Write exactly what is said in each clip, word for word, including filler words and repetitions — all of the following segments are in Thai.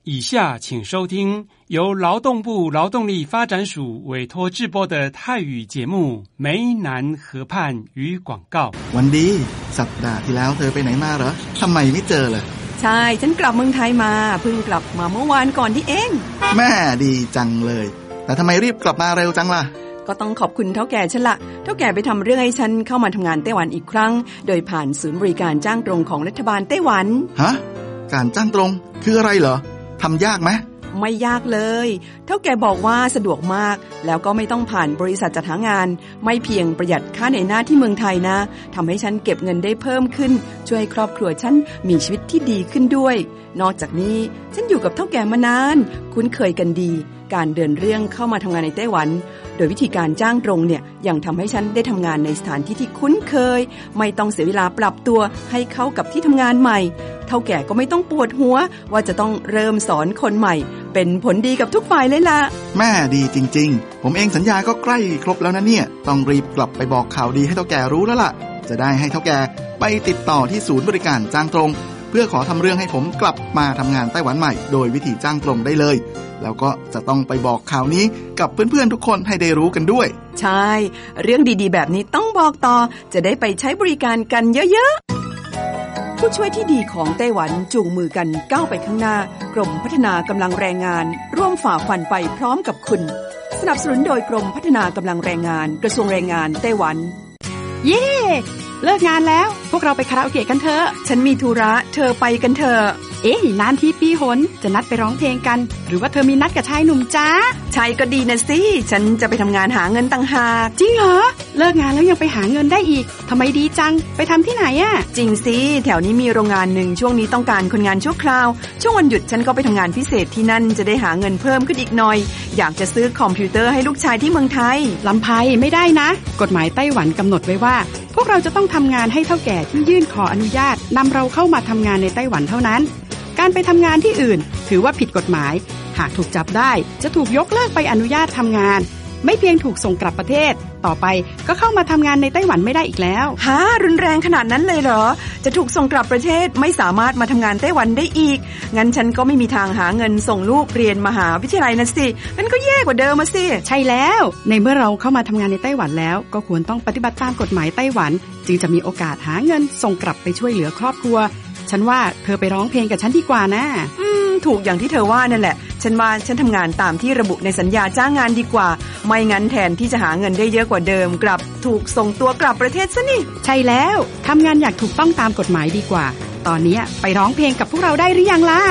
以下请收听由劳动部劳动力发展署委托制播的泰语节目《梅南河畔与广告》。 วันดีสัปดาห์ที่แล้วเธอไปไหนมาเหรอทำไมไม่เจอเลยใช่ฉันกลับเมืองไทยมาเพิ่งกลับมาเมื่อวานก่อนที่เองแม่ดีจังเลยแต่ทำไมรีบกลับมาเร็วจังล่ะก็ต้องขอบคุณเฒ่าแก่ฉันละเฒ่าแก่ไปทำเรื่องให้ฉันเข้ามาทำงานไต้หวันอีกครั้งโดยผ่านศูนย์บริการจ้างตรงของรัฐบาลไต้หวันฮะการจ้างตรงคืออะไรเหรอทำยากไหมไม่ยากเลยเฒ่าแก่บอกว่าสะดวกมากแล้วก็ไม่ต้องผ่านบริษัทจัดหางานไม่เพียงประหยัดค่าเหนื่อยหน้าที่เมืองไทยนะทำให้ฉันเก็บเงินได้เพิ่มขึ้นช่วยให้ครอบครัวฉันมีชีวิตที่ดีขึ้นด้วยนอกจากนี้ฉันอยู่กับเฒ่าแก่มานานคุ้นเคยกันดีการเดินเรื่องเข้ามาทำงานในไต้หวันโดยวิธีการจ้างตรงเนี่ยยังทำให้ฉันได้ทำงานในสถานที่ที่คุ้นเคยไม่ต้องเสียเวลาปรับตัวให้เข้ากับที่ทำงานใหม่เฒ่าแก่ก็ไม่ต้องปวดหัวว่าจะต้องเริ่มสอนคนใหม่เป็นผลดีกับทุกฝ่ายเลยล่ะแม่ดีจริงๆผมเองสัญญาก็ใกล้ครบแล้วนะเนี่ยต้องรีบกลับไปบอกข่าวดีให้เฒ่าแก่รู้แล้วล่ะจะได้ให้เฒ่าแก่ไปติดต่อที่ศูนย์บริการจ้างตรงเพื่อขอทำเรื่องให้ผมกลับมาทำงานไต้หวันใหม่โดยวิธีจ้างตรงได้เลยแล้วก็จะต้องไปบอกข่าวนี้กับเพื่อนๆทุกคนให้ได้รู้กันด้วยใช่เรื่องดีๆแบบนี้ต้องบอกต่อจะได้ไปใช้บริการกันเยอะๆผู้ช่วยที่ดีของไต้หวันจูงมือกันก้าวไปข้างหน้ากรมพัฒนากำลังแรงงานร่วมฝ่าฟันไปพร้อมกับคุณสนับสนุนโดยกรมพัฒนากำลังแรงงานกระทรวงแรงงานไต้หวันเย้เลิกงานแล้วพวกเราไปคาราโอเกะกันเถอะฉันมีธุระเธอไปกันเถอะเอ๊ะนานทีปีหนจะนัดไปร้องเพลงกันหรือว่าเธอมีนัดกับชายหนุ่มจ้าชายก็ดีนะสิฉันจะไปทำงานหาเงินต่างหากจริงเหรอเลิกงานแล้วยังไปหาเงินได้อีกทำไมดีจังไปทำที่ไหนอะจริงสิแถวนี้มีโรงงานหนึ่งช่วงนี้ต้องการคนงานชั่วคราวช่วงวันหยุดฉันก็ไปทำงานพิเศษที่นั่นจะได้หาเงินเพิ่มขึ้นอีกหน่อยอยากจะซื้อคอมพิวเตอร์ให้ลูกชายที่เมืองไทยลำไพไม่ได้นะกฎหมายไต้หวันกำหนดไว้ว่าพวกเราจะต้องทำงานให้เฒ่าแก่ที่ยื่นขออนุญาตนำเราเข้ามาทำงานในไต้หวันเท่านั้นการไปทำงานที่อื่นถือว่าผิดกฎหมายหากถูกจับได้จะถูกยกเลิกใบอนุญาตทำงานไม่เพียงถูกส่งกลับประเทศต่อไปก็เข้ามาทำงานในไต้หวันไม่ได้อีกแล้วฮะรุนแรงขนาดนั้นเลยเหรอจะถูกส่งกลับประเทศไม่สามารถมาทำงานไต้หวันได้อีกงั้นฉันก็ไม่มีทางหาเงินส่งลูกเรียนมหาวิทยาลัยนะสิงั้นก็แย่กว่าเดิมมาสิใช่แล้วในเมื่อเราเข้ามาทำงานในไต้หวันแล้วก็ควรต้องปฏิบัติตามกฎหมายไต้หวันจึงจะมีโอกาสหาเงินส่งกลับไปช่วยเหลือครอบครัวฉันว่าเธอไปร้องเพลงกับฉันดีกว่านะอืมถูกอย่างที่เธอว่านั่นแหละฉันว่าฉันทำงานตามที่ระบุในสัญญาจ้างงานดีกว่าไม่งั้นแทนที่จะหาเงินได้เยอะกว่าเดิมกลับถูกส่งตัวกลับประเทศซะนี่ใช่แล้วทำงานอย่างถูกต้องตามกฎหมายดีกว่าตอนนี้ไปร้องเพลงกับพวกเราได้หรือยังล่ะ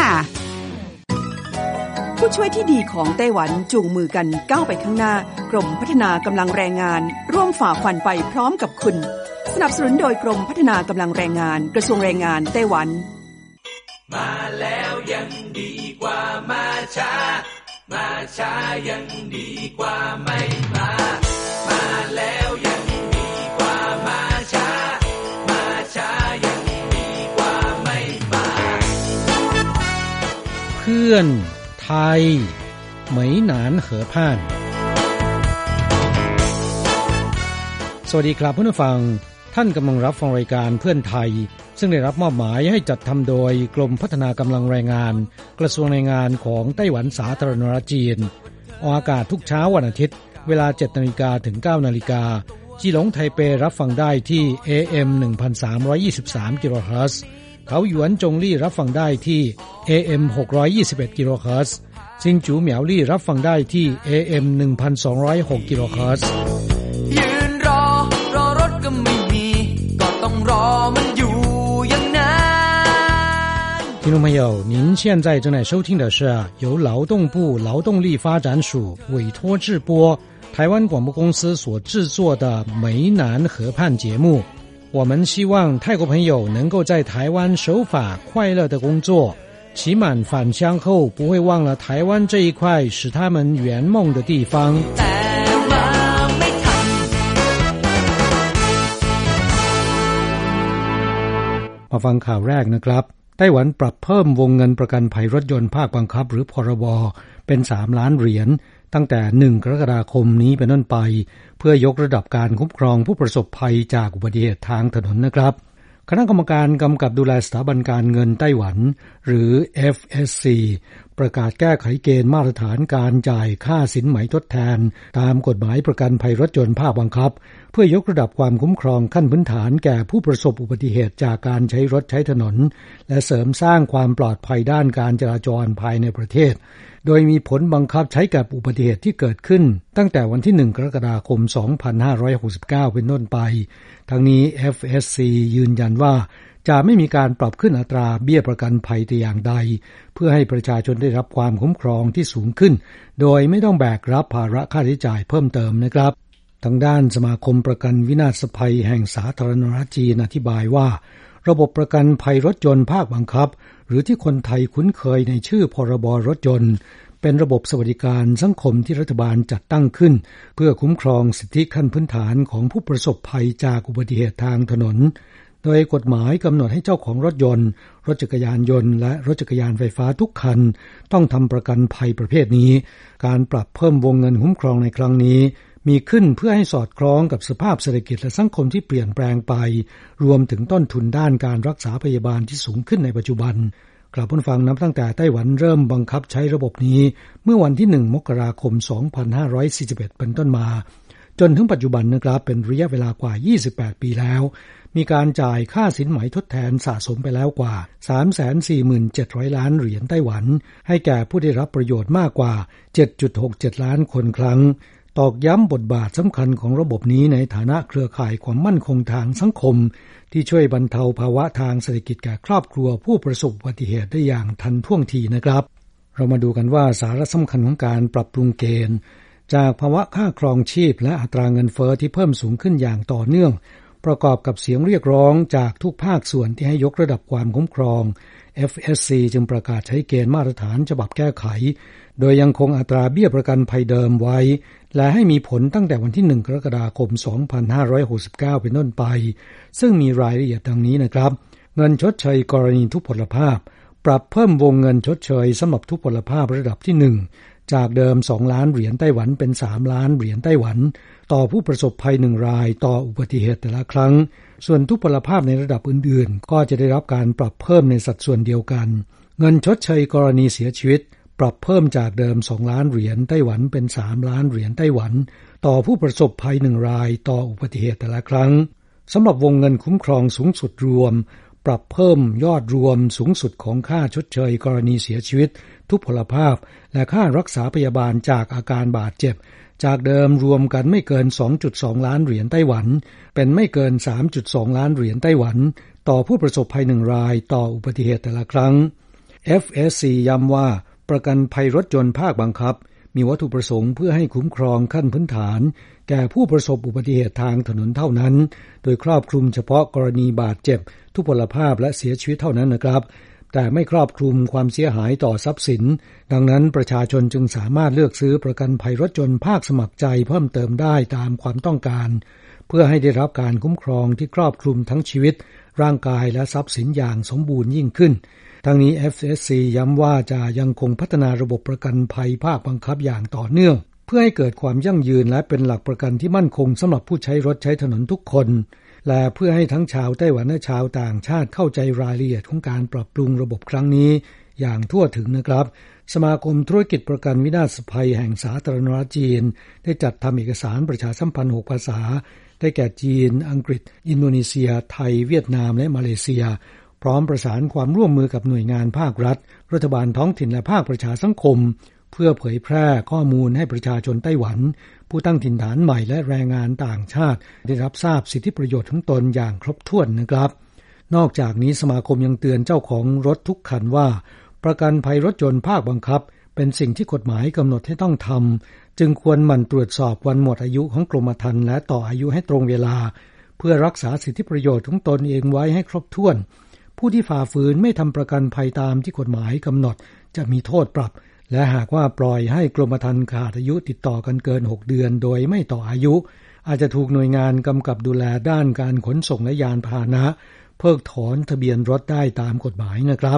ผู้ช่วยที่ดีของไต้หวันจูงมือกันก้าวไปข้างหน้ากรมพัฒนากำลังแรงงานร่วมฝ่าฟันไปพร้อมกับคุณสนับสนุนโดยกรมพัฒนากำลังแรงงานกระทรวงแรงงานไต้หวันมาแล้วยังดีกว่ามาช้ามาช้ายังดีกว่าไม่มามาแล้วยังดีกว่ามาช้ามาช้ายังดีกว่าไม่มาเพื่อนไทยเหมยหนานเหอพ่านสวัสดีครับผู้ฟังท่านกำลังรับฟังรายการเพื่อนไทยซึ่งได้รับมอบหมายให้จัดทำโดยกรมพัฒนากำลังแรงงานกระทรวงแรงงานของไต้หวันสาธารณรัฐจีนออกอากาศทุกเช้าวันอาทิตย์เวลา เจ็ดนาฬิกา ถึง เก้านาฬิกาจีหลงไทเปรับฟังได้ที่ เอ เอ็ม หนึ่งพันสามร้อยยี่สิบสาม กิโลเฮิรตซ์เขาหยวนจงลี่รับฟังได้ที่ เอ เอ็ม หกร้อยยี่สิบเอ็ด กิโลเฮิรตซ์ซิงจูเหมียวลี่รับฟังได้ที่ เอ เอ็ม หนึ่งพันสองร้อยหก กิโลเฮิรตซ์ยืนรอรอรถก็ไม่มีก็ต้องรอมันอยู่อย่างนั้น听众朋友，您现在正在收听的是由劳动部劳动力发展署委托制播、台湾广播公司所制作的梅南河畔节目。我们希望泰国朋友能够在台湾守法快乐的工作，期满返乡后不会忘了台湾这一块使他们圆梦的地方。มาฟังข่าวแรกนะครับไต้หวันปรับเพิ่มวงเงินประกันภัยรถยนต์ภาคบังคับหรือพรบเป็นสามล้านเหรียญตั้งแต่หนึ่งกรกฎาคมนี้เป็นต้นไปเพื่อยกระดับการคุ้มครองผู้ประสบภัยจากอุบัติเหตุทางถนนนะครับคณะกรรมการกำกับดูแลสถาบันการเงินไต้หวันหรือ เอฟ เอส ซีประกาศแก้ไขเกณฑ์มาตรฐานการจ่ายค่าสินไหมทดแทนตามกฎหมายประกันภัยรถยนต์ภาคบังคับเพื่อยกระดับความคุ้มครองขั้นพื้นฐานแก่ผู้ประสบอุบัติเหตุจากการใช้รถใช้ถนนและเสริมสร้างความปลอดภัยด้านการจราจรภายในประเทศโดยมีผลบังคับใช้กับอุบัติเหตุที่เกิดขึ้นตั้งแต่วันที่หนึ่งกรกฎาคมสองพันห้าร้อยหกสิบเก้าเป็นต้นไปทั้งนี้ เอฟ เอส ซี ยืนยันว่าจะไม่มีการปรับขึ้นอัตราเบี้ยประกันภัยแต่อย่างใดเพื่อให้ประชาชนได้รับความคุ้มครองที่สูงขึ้นโดยไม่ต้องแบกรับภาระค่าใช้จ่ายเพิ่มเติมนะครับทางด้านสมาคมประกันวินาศภัยแห่งสาธารณรัฐจีนอธิบายว่าระบบประกันภัยรถยนต์ภาคบังคับหรือที่คนไทยคุ้นเคยในชื่อพรบรถยนต์เป็นระบบสวัสดิการสังคมที่รัฐบาลจัดตั้งขึ้นเพื่อคุ้มครองสิทธิขั้นพื้นฐานของผู้ประสบภัยจากอุบัติเหตุทางถนนโดยกฎหมายกำหนดให้เจ้าของรถยนต์รถจักรยานยนต์และรถจักรยานไฟฟ้าทุกคันต้องทำประกันภัยประเภทนี้การปรับเพิ่มวงเงินคุ้มครองในครั้งนี้มีขึ้นเพื่อให้สอดคล้องกับสภาพเศรษฐกิจและสังคมที่เปลี่ยนแปลงไปรวมถึงต้นทุนด้านการรักษาพยาบาลที่สูงขึ้นในปัจจุบันกลับมาฟังนับตั้งแต่ไต้หวันเริ่มบังคับใช้ระบบนี้เมื่อวันที่หนึ่งมกราคมสองพันห้าร้อยสี่สิบเอ็ดเป็นต้นมาจนถึงปัจจุบันนะครับเป็นระยะเวลากว่ายี่สิบแปดปีแล้วมีการจ่ายค่าสินไหมทดแทนสะสมไปแล้วกว่า สามแสนสี่หมื่นเจ็ดร้อย ล้านเหรียญไต้หวันให้แก่ผู้ได้รับประโยชน์มากกว่า เจ็ดจุดหกเจ็ด ล้านคนครั้งตอกย้ำบทบาทสำคัญของระบบนี้ในฐานะเครือข่ายความมั่นคงทางสังคมที่ช่วยบรรเทาภาวะทางเศรษฐกิจแก่ครอบครัวผู้ประสบอุบัติเหตุได้อย่างทันท่วงทีนะครับเรามาดูกันว่าสาระสำคัญของการปรับปรุงเกณฑ์จากภาวะค่าครองชีพและอัตราเงินเฟ้อที่เพิ่มสูงขึ้นอย่างต่อเนื่องประกอบกับเสียงเรียกร้องจากทุกภาคส่วนที่ให้ยกระดับความคุ้มครอง เอฟ เอส ซี จึงประกาศใช้เกณฑ์มาตรฐานฉบับแก้ไขโดยยังคงอัตราเบี้ยประกันภัยเดิมไว้และให้มีผลตั้งแต่วันที่หนึ่งกรกฎาคมสองพันห้าร้อยหกสิบเก้าเป็นต้นไปซึ่งมีรายละเอียดดังนี้นะครับเงินชดเชยกรณีทุพพลภาพปรับเพิ่มวงเงินชดเชยสำหรับทุพพลภาพระดับที่หนึ่งจากเดิมสองล้านเหรียญไต้หวันเป็นสามล้านเหรียญไต้หวันต่อผู้ประสบภัยหนึ่งรายต่ออุบัติเหตุแต่ละครั้งส่วนทุพพลภาพในระดับอื่นๆก็จะได้รับการปรับเพิ่มในสัดส่วนเดียวกันเงินชดเชยกรณีเสียชีวิตปรับเพิ่มจากเดิมสองล้านเหรียญไต้หวันเป็นสามล้านเหรียญไต้หวันต่อผู้ประสบภัยหนึ่งรายต่ออุบัติเหตุแต่ละครั้งสำหรับวงเงินคุ้มครองสูงสุดรวมปรับเพิ่มยอดรวมสูงสุดของค่าชดเชยกรณีเสียชีวิตทุพพลภาพและค่ารักษาพยาบาลจากอาการบาดเจ็บจากเดิมรวมกันไม่เกิน สองจุดสอง ล้านเหรียญไต้หวันเป็นไม่เกิน สามจุดสอง ล้านเหรียญไต้หวันต่อผู้ประสบภัยหนึ่งรายต่ออุบัติเหตุแต่ละครั้ง เอฟ เอส ซี ย้ำว่าประกันภัยรถยนต์ภาคบังคับมีวัตถุประสงค์เพื่อให้คุ้มครองขั้นพื้นฐานแก่ผู้ประสบอุบัติเหตุทางถนนเท่านั้นโดยครอบคลุมเฉพาะกรณีบาดเจ็บทุพพลภาพและเสียชีวิตเท่านั้นนะครับแต่ไม่ครอบคลุมความเสียหายต่อทรัพย์สินดังนั้นประชาชนจึงสามารถเลือกซื้อประกันภัยรถยนต์ภาคสมัครใจเพิ่มเติมได้ตามความต้องการเพื่อให้ได้รับการคุ้มครองที่ครอบคลุมทั้งชีวิตร่างกายและทรัพย์สินอย่างสมบูรณ์ยิ่งขึ้นทั้งนี้ เอฟ เอส ซี ย้ำว่าจะยังคงพัฒนาระบบประกันภัยภาคบังคับอย่างต่อเนื่องเพื่อให้เกิดความยั่งยืนและเป็นหลักประกันที่มั่นคงสำหรับผู้ใช้รถใช้ถนนทุกคนและเพื่อให้ทั้งชาวไต้หวันและชาวต่างชาติเข้าใจรายละเอียดของการปรับปรุงระบบครั้งนี้อย่างทั่วถึงนะครับสมาคมธุรกิจประกันวินาศภัยแห่งสาธารณรัฐจีนได้จัดทำเอกสารประชาสัมพันธ์หกภาษาได้แก่จีนอังกฤษอินโดนีเซียไทยเวียดนามและมาเลเซียพร้อมประสานความร่วมมือกับหน่วยงานภาครัฐรัฐบาลท้องถิ่นและภาคประชาสังคมเพื่อเผยแพร่ข้อมูลให้ประชาชนไต้หวันผู้ตั้งถิ่นฐานใหม่และแรงงานต่างชาติได้รับทราบสิทธิประโยชน์ของตนอย่างครบถ้วนนะครับนอกจากนี้สมาคมยังเตือนเจ้าของรถทุกคันว่าประกันภัยรถยนต์ภาคบังคับเป็นสิ่งที่กฎหมายกำหนดให้ต้องทำจึงควรหมั่นตรวจสอบวันหมดอายุของกรมธรรม์และต่ออายุให้ตรงเวลาเพื่อรักษาสิทธิประโยชน์ของตนเองไว้ให้ครบถ้วนผู้ที่ฝ่าฝืนไม่ทำประกันภัยตามที่กฎหมายกำหนดจะมีโทษปรับและหากว่าปล่อยให้กรมธรรม์ขาดอายุติดต่อกันเกินหกเดือนโดยไม่ต่ออายุอาจจะถูกหน่วยงานกำกับดูแลด้านการขนส่งและยานพาหนะเพิกถอนทะเบียนรถได้ตามกฎหมายนะครับ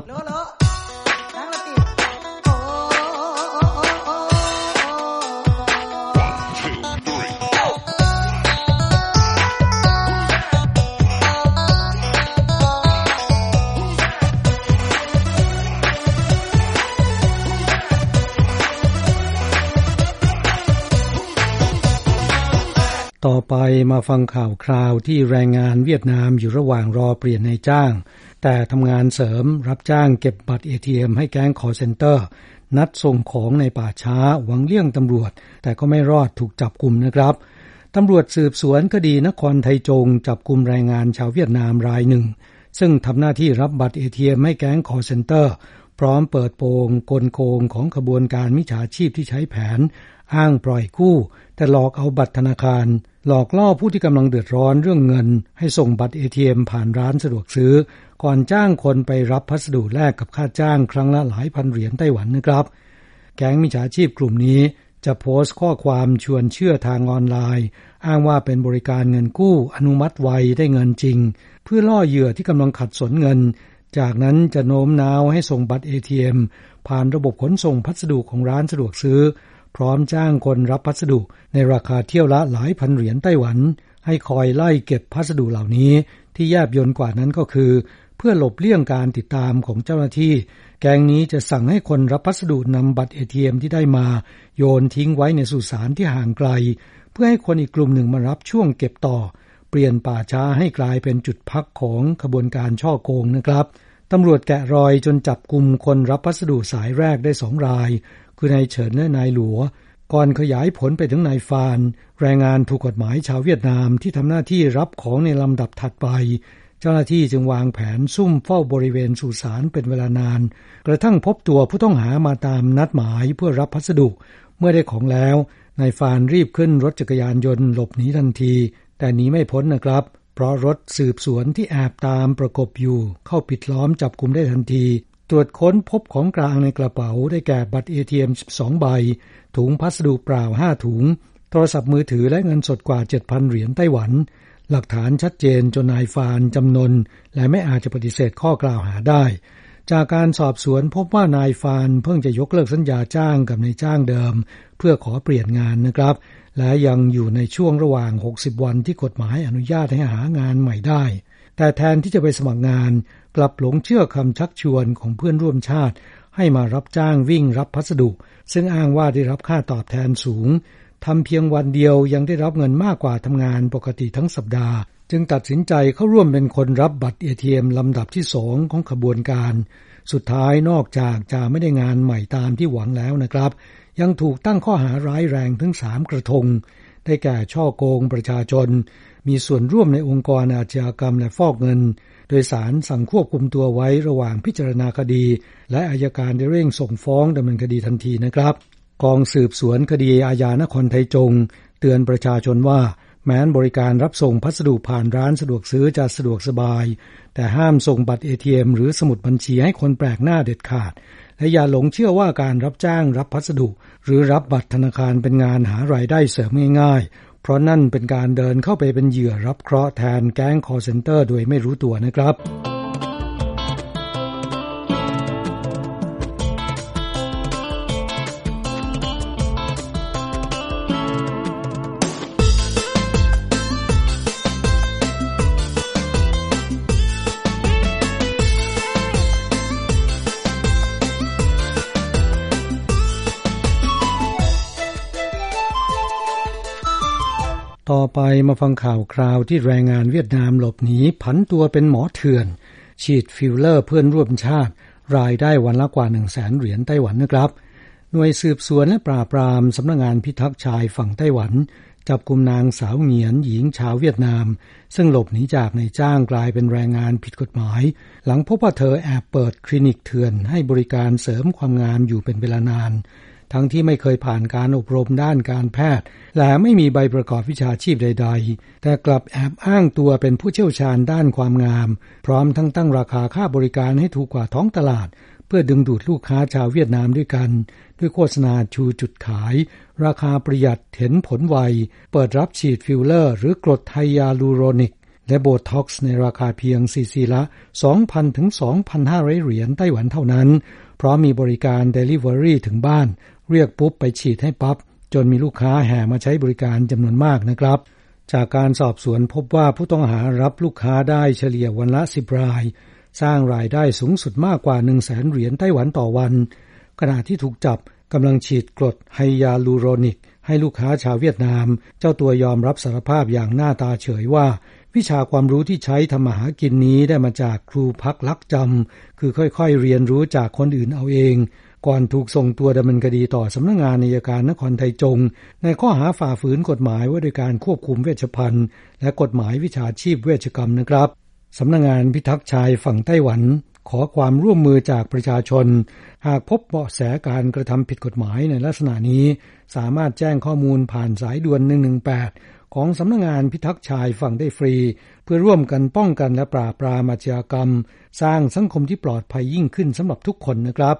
ต่อไปมาฟังข่าวคราวที่แรงงานเวียดนามอยู่ระหว่างรอเปลี่ยนนายจ้างแต่ทำงานเสริมรับจ้างเก็บบัตร เอ ที เอ็ม ให้แก๊ง call center นัดส่งของในป่าช้าหวังเลี่ยงตำรวจแต่ก็ไม่รอดถูกจับกุมนะครับตำรวจสืบสวนคดีนครไทจงจับกุมแรงงานชาวเวียดนามรายหนึ่งซึ่งทำหน้าที่รับบัตร เอ ที เอ็ม ให้แก๊ง call center พร้อมเปิดโปงกลโกงของขบวนการมิจฉาชีพที่ใช้แผนอ้างปล่อยกู้แต่หลอกเอาบัตรธนาคารหลอกล่อผู้ที่กำลังเดือดร้อนเรื่องเงินให้ส่งบัตร เอ ที เอ็ม ผ่านร้านสะดวกซื้อก่อนจ้างคนไปรับพัสดุแลกกับค่าจ้างครั้งละหลายพันเหรียญไต้หวันนะครับแก๊งมิจฉาชีพกลุ่มนี้จะโพสต์ข้อความชวนเชื่อทางออนไลน์อ้างว่าเป็นบริการเงินกู้อนุมัติไวได้เงินจริงเพื่อล่อเหยื่อที่กำลังขัดสนเงินจากนั้นจะโน้มน้าวให้ส่งบัตร เอ ที เอ็ม ผ่านระบบขนส่งพัสดุของร้านสะดวกซื้อพร้อมจ้างคนรับพัสดุในราคาเที่ยวละหลายพันเหรียญไต้หวันให้คอยไล่เก็บพัสดุเหล่านี้ที่แยบยลกว่านั้นก็คือเพื่อหลบเลี่ยงการติดตามของเจ้าหน้าที่แก๊งนี้จะสั่งให้คนรับพัสดุนำบัตร เอ ที เอ็ม ที่ได้มาโยนทิ้งไว้ในสุสานที่ห่างไกลเพื่อให้คนอีกกลุ่มหนึ่งมารับช่วงเก็บต่อเปลี่ยนป่าช้าให้กลายเป็นจุดพักของขบวนการฉ้อโกงนะครับตำรวจแกะรอยจนจับกุมคนรับพัสดุสายแรกได้สองรายคือนายเฉินและนายหลัวก่อนขยายผลไปถึงนายฟานแรงงานถูกกฎหมายชาวเวียดนามที่ทำหน้าที่รับของในลำดับถัดไปเจ้าหน้าที่จึงวางแผนซุ่มเฝ้าบริเวณสุสานเป็นเวลานานกระทั่งพบตัวผู้ต้องหามาตามนัดหมายเพื่อรับพัสดุเมื่อได้ของแล้วนายฟานรีบขึ้นรถจักรยานยนต์หลบหนีทันทีแต่หนีไม่พ้นนะครับเพราะรถสืบสวนที่แอบตามประกบอยู่เข้าปิดล้อมจับกุมได้ทันทีตรวจค้นพบของกลางในกระเป๋าได้แก่บัตร เอ ที เอ็ม สิบสองใบถุงพัสดุเปล่าห้าถุงโทรศัพท์มือถือและเงินสดกว่า เจ็ดพัน เหรียญไต้หวันหลักฐานชัดเจนจนนายฟานจำนนและไม่อาจจะปฏิเสธข้อกล่าวหาได้จากการสอบสวนพบว่านายฟานเพิ่งจะยกเลิกสัญญาจ้างกับนายจ้างเดิมเพื่อขอเปลี่ยนงานนะครับและยังอยู่ในช่วงระหว่างหกสิบวันที่กฎหมายอนุญาตให้หางานใหม่ได้แต่แทนที่จะไปสมัครงานกลับหลงเชื่อคำชักชวนของเพื่อนร่วมชาติให้มารับจ้างวิ่งรับพัสดุซึ่งอ้างว่าได้รับค่าตอบแทนสูงทำเพียงวันเดียวยังได้รับเงินมากกว่าทำงานปกติทั้งสัปดาห์จึงตัดสินใจเข้าร่วมเป็นคนรับบัตร เอ ที เอ็ม ลำดับที่สองของขบวนการสุดท้ายนอกจากจะไม่ได้งานใหม่ตามที่หวังแล้วนะครับยังถูกตั้งข้อหาร้ายแรงถึงสามกระทงได้แก่ฉ้อโกงประชาชนมีส่วนร่วมในองค์กรอาชญากรรมและฟอกเงินโดยศาลสั่งควบคุมตัวไว้ระหว่างพิจารณาคดีและอัยการได้เร่งส่งฟ้องดำเนินคดีทันทีนะครับกองสืบสวนคดีอาญานครไทจงเตือนประชาชนว่าแม้นบริการรับส่งพัสดุผ่านร้านสะดวกซื้อจะสะดวกสบายแต่ห้ามส่งบัตร เอ ที เอ็ม หรือสมุดบัญชีให้คนแปลกหน้าเด็ดขาดและอย่าหลงเชื่อว่าการรับจ้างรับพัสดุหรือรับบัตรธนาคารเป็นงานหารายได้เสริมง่ายๆเพราะนั่นเป็นการเดินเข้าไปเป็นเหยื่อรับเคราะห์แทนแก๊ง call center โดยไม่รู้ตัวนะครับ ต่อไปมาฟังข่าวคราวที่แรงงานเวียดนามหลบหนีผันตัวเป็นหมอเถื่อนฉีดฟิลเลอร์เพื่อนร่วมชาติรายได้วันละกว่า หนึ่งแสน เหรียญไต้หวันนะครับหน่วยสืบสวนและปราบปรามสำนักงานพิทักษ์ชายฝั่งไต้หวันจับกุมนางสาวเหงียนหญิงชาวเวียดนามซึ่งหลบหนีจากนายจ้างกลายเป็นแรงงานผิดกฎหมายหลังพบว่าเธอแอบเปิดคลินิกเถื่อนให้บริการเสริมความงามอยู่เป็นเวลานานทั้งที่ไม่เคยผ่านการอบรมด้านการแพทย์และไม่มีใบประกอบวิชาชีพใดๆแต่กลับแอบอ้างตัวเป็นผู้เชี่ยวชาญด้านความงามพร้อมทั้งตั้งราคาค่าบริการให้ถูกกว่าท้องตลาดเพื่อดึงดูดลูกค้าชาวเวียดนามด้วยกันด้วยโฆษณาชูจุดขายราคาประหยัดเห็นผลไวเปิดรับฉีดฟิลเลอร์หรือกรดไฮยาลูโรนิกและโบท็อกซ์ในราคาเพียงซีซีละ สองพัน ถึง สองพันห้าร้อย เหรียญไต้หวันเท่านั้นเพราะมีบริการ Delivery ถึงบ้านเรียกปุ๊บไปฉีดให้ปั๊บจนมีลูกค้าแห่มาใช้บริการจำนวนมากนะครับจากการสอบสวนพบว่าผู้ต้องหารับลูกค้าได้เฉลี่ยวันละสิบรายสร้างรายได้สูงสุดมากกว่า หนึ่งแสน เหรียญไต้หวันต่อวันขณะที่ถูกจับกำลังฉีดกรดไฮยาลูโรนิกให้ลูกค้าชาวเวียดนามเจ้าตัวยอมรับสารภาพอย่างหน้าตาเฉยว่าวิชาความรู้ที่ใช้ทำมาหากินนี้ได้มาจากครูพักลักจำคือค่อยๆเรียนรู้จากคนอื่นเอาเองก่อนถูกส่งตัวดำเนินคดีต่อสำนักงานอัยการนครไทจงในข้อหาฝ่าฝืนกฎหมายว่าด้วยการควบคุมเวชภัณฑ์และกฎหมายวิชาชีพเวชกรรมนะครับสำนักงานพิทักษ์ชายฝั่งไต้หวันขอความร่วมมือจากประชาชนหากพบเบาะแสการกระทำผิดกฎหมายในลักษณะนี้สามารถแจ้งข้อมูลผ่านสายด่วนหนึ่งหนึ่งแปดของสำนักงานพิทักษ์ชายฝั่งได้ฟรีเพื่อร่วมกันป้องกันและปราบปรามอาชญากรรมสร้างสังคมที่ปลอดภัยยิ่งขึ้นสำหรับทุกคนนะครับ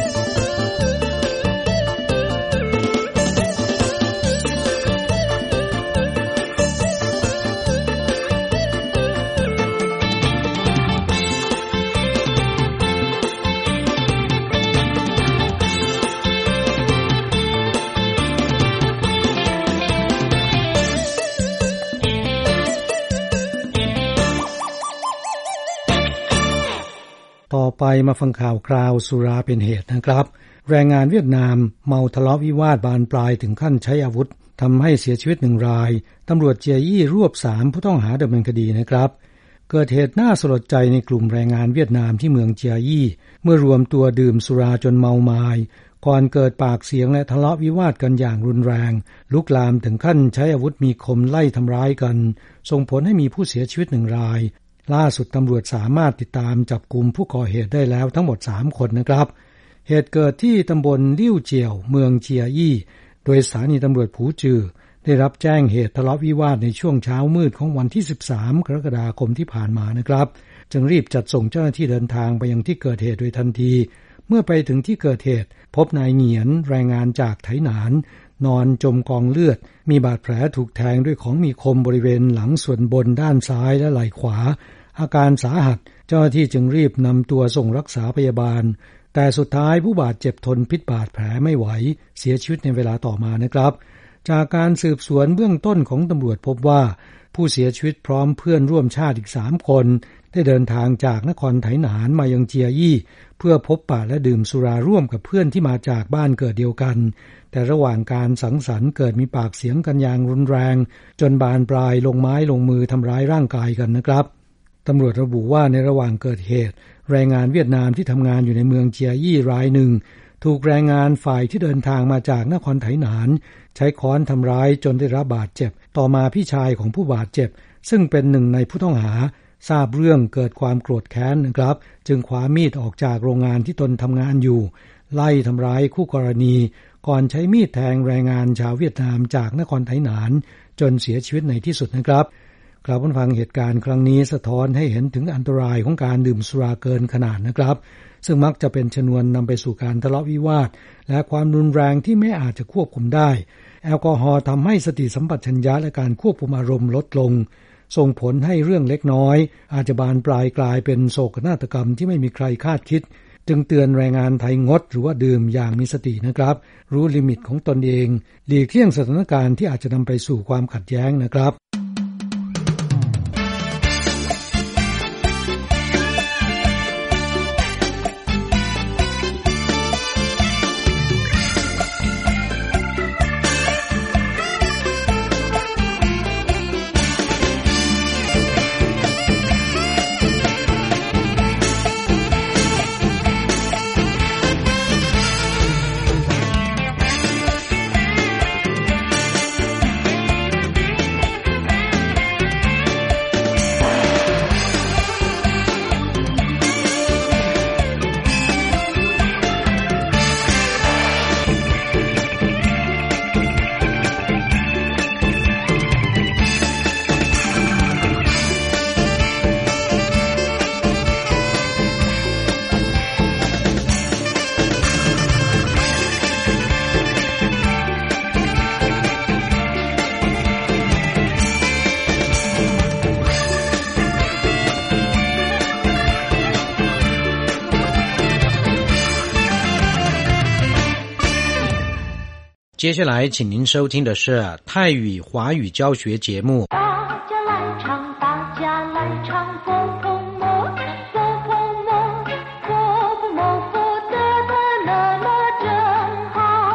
ต่อไปมาฟังข่าวคราวสุราเป็นเหตุนะครับแรงงานเวียดนามเมาทะเลาะวิวาทบานปลายถึงขั้นใช้อาวุธทำให้เสียชีวิตหนึ่งรายตำรวจเจียยี่รวบสามผู้ต้องหาดำเนินคดีนะครับเกิดเหตุน่าสลดใจในกลุ่มแรงงานเวียดนามที่เมืองเจียยี่เมื่อรวมตัวดื่มสุราจนเมามายก่อนเกิดปากเสียงและทะเลาะวิวาทกันอย่างรุนแรงลุกลามถึงขั้นใช้อาวุธมีคมไล่ทำร้ายกันส่งผลให้มีผู้เสียชีวิตหนึ่งรายล่าสุดตำรวจสามารถติดตามจับกุมผู้ก่อเหตุได้แล้วทั้งหมดสามคนนะครับเหตุเกิดที่ตำบลลิ่วเจียวเมืองเจียยี่โดยสถานีตำรวจผูจือได้รับแจ้งเหตุทะเลาะวิวาทในช่วงเช้ามืดของวันที่สิบสามกรกฎาคมที่ผ่านมานะครับจึงรีบจัดส่งเจ้าหน้าที่เดินทางไปยังที่เกิดเหตุโดยทันทีเมื่อไปถึงที่เกิดเหตุพบนายเหงียนแรงงานจากไถหนานนอนจมกองเลือดมีบาดแผลถูกแทงด้วยของมีคมบริเวณหลังส่วนบนด้านซ้ายและไหล่ขวาอาการสาหัสเจ้าหน้าที่จึงรีบนำตัวส่งรักษาพยาบาลแต่สุดท้ายผู้บาดเจ็บทนพิษบาดแผลไม่ไหวเสียชีวิตในเวลาต่อมานะครับจากการสืบสวนเบื้องต้นของตำรวจพบว่าผู้เสียชีวิตพร้อมเพื่อนร่วมชาติอีกสามคนได้เดินทางจากนครไถหนานมายังเจียยี่เพื่อพบปะและดื่มสุราร่วมกับเพื่อนที่มาจากบ้านเกิดเดียวกันแต่ระหว่างการสังสรรค์เกิดมีปากเสียงกันอย่างรุนแรงจนบานปลายลงไม้ลงมือทำร้ายร่างกายกันนะครับตำรวจระบุว่าในระหว่างเกิดเหตุแรงงานเวียดนามที่ทำงานอยู่ในเมืองเจียยี่รายหนึ่งถูกแรงงานฝ่ายที่เดินทางมาจากนครไถหนานใช้ค้อนทำร้ายจนได้รับบาดเจ็บต่อมาพี่ชายของผู้บาดเจ็บซึ่งเป็นหนึ่งในผู้ต้องหาทราบเรื่องเกิดความโกรธแค้นนะครับจึงคว้ามีดออกจากโรงงานที่ตนทำงานอยู่ไล่ทำร้ายคู่กรณีก่อนใช้มีดแทงแรงงานชาวเวียดนามจากนครไถหนานจนเสียชีวิตในที่สุดนะครับกล่าวฟังเหตุการณ์ครั้งนี้สะท้อนให้เห็นถึงอันตรายของการดื่มสุราเกินขนาดนะครับซึ่งมักจะเป็นชนวนนำไปสู่การทะเลาะวิวาทและความรุนแรงที่ไม่อาจจะควบคุมได้แอลกอฮอล์ทำให้สติสัมปชัญญะและการควบคุมอารมณ์ลดลงส่งผลให้เรื่องเล็กน้อยอาจจะบานปลายกลายเป็นโศกนาฏกรรมที่ไม่มีใครคาดคิดจึงเตือนแรงงานไทยงดหรือว่าดื่มอย่างมีสตินะครับรู้ลิมิตของตนเองหลีกเลี่ยงสถานการณ์ที่อาจจะนำไปสู่ความขัดแย้งนะครับ接下来请您收听的是泰语华语教学节目。 大家来唱，大家来唱，佛婆摩，佛婆摩，佛婆摩，佛得的那么真好。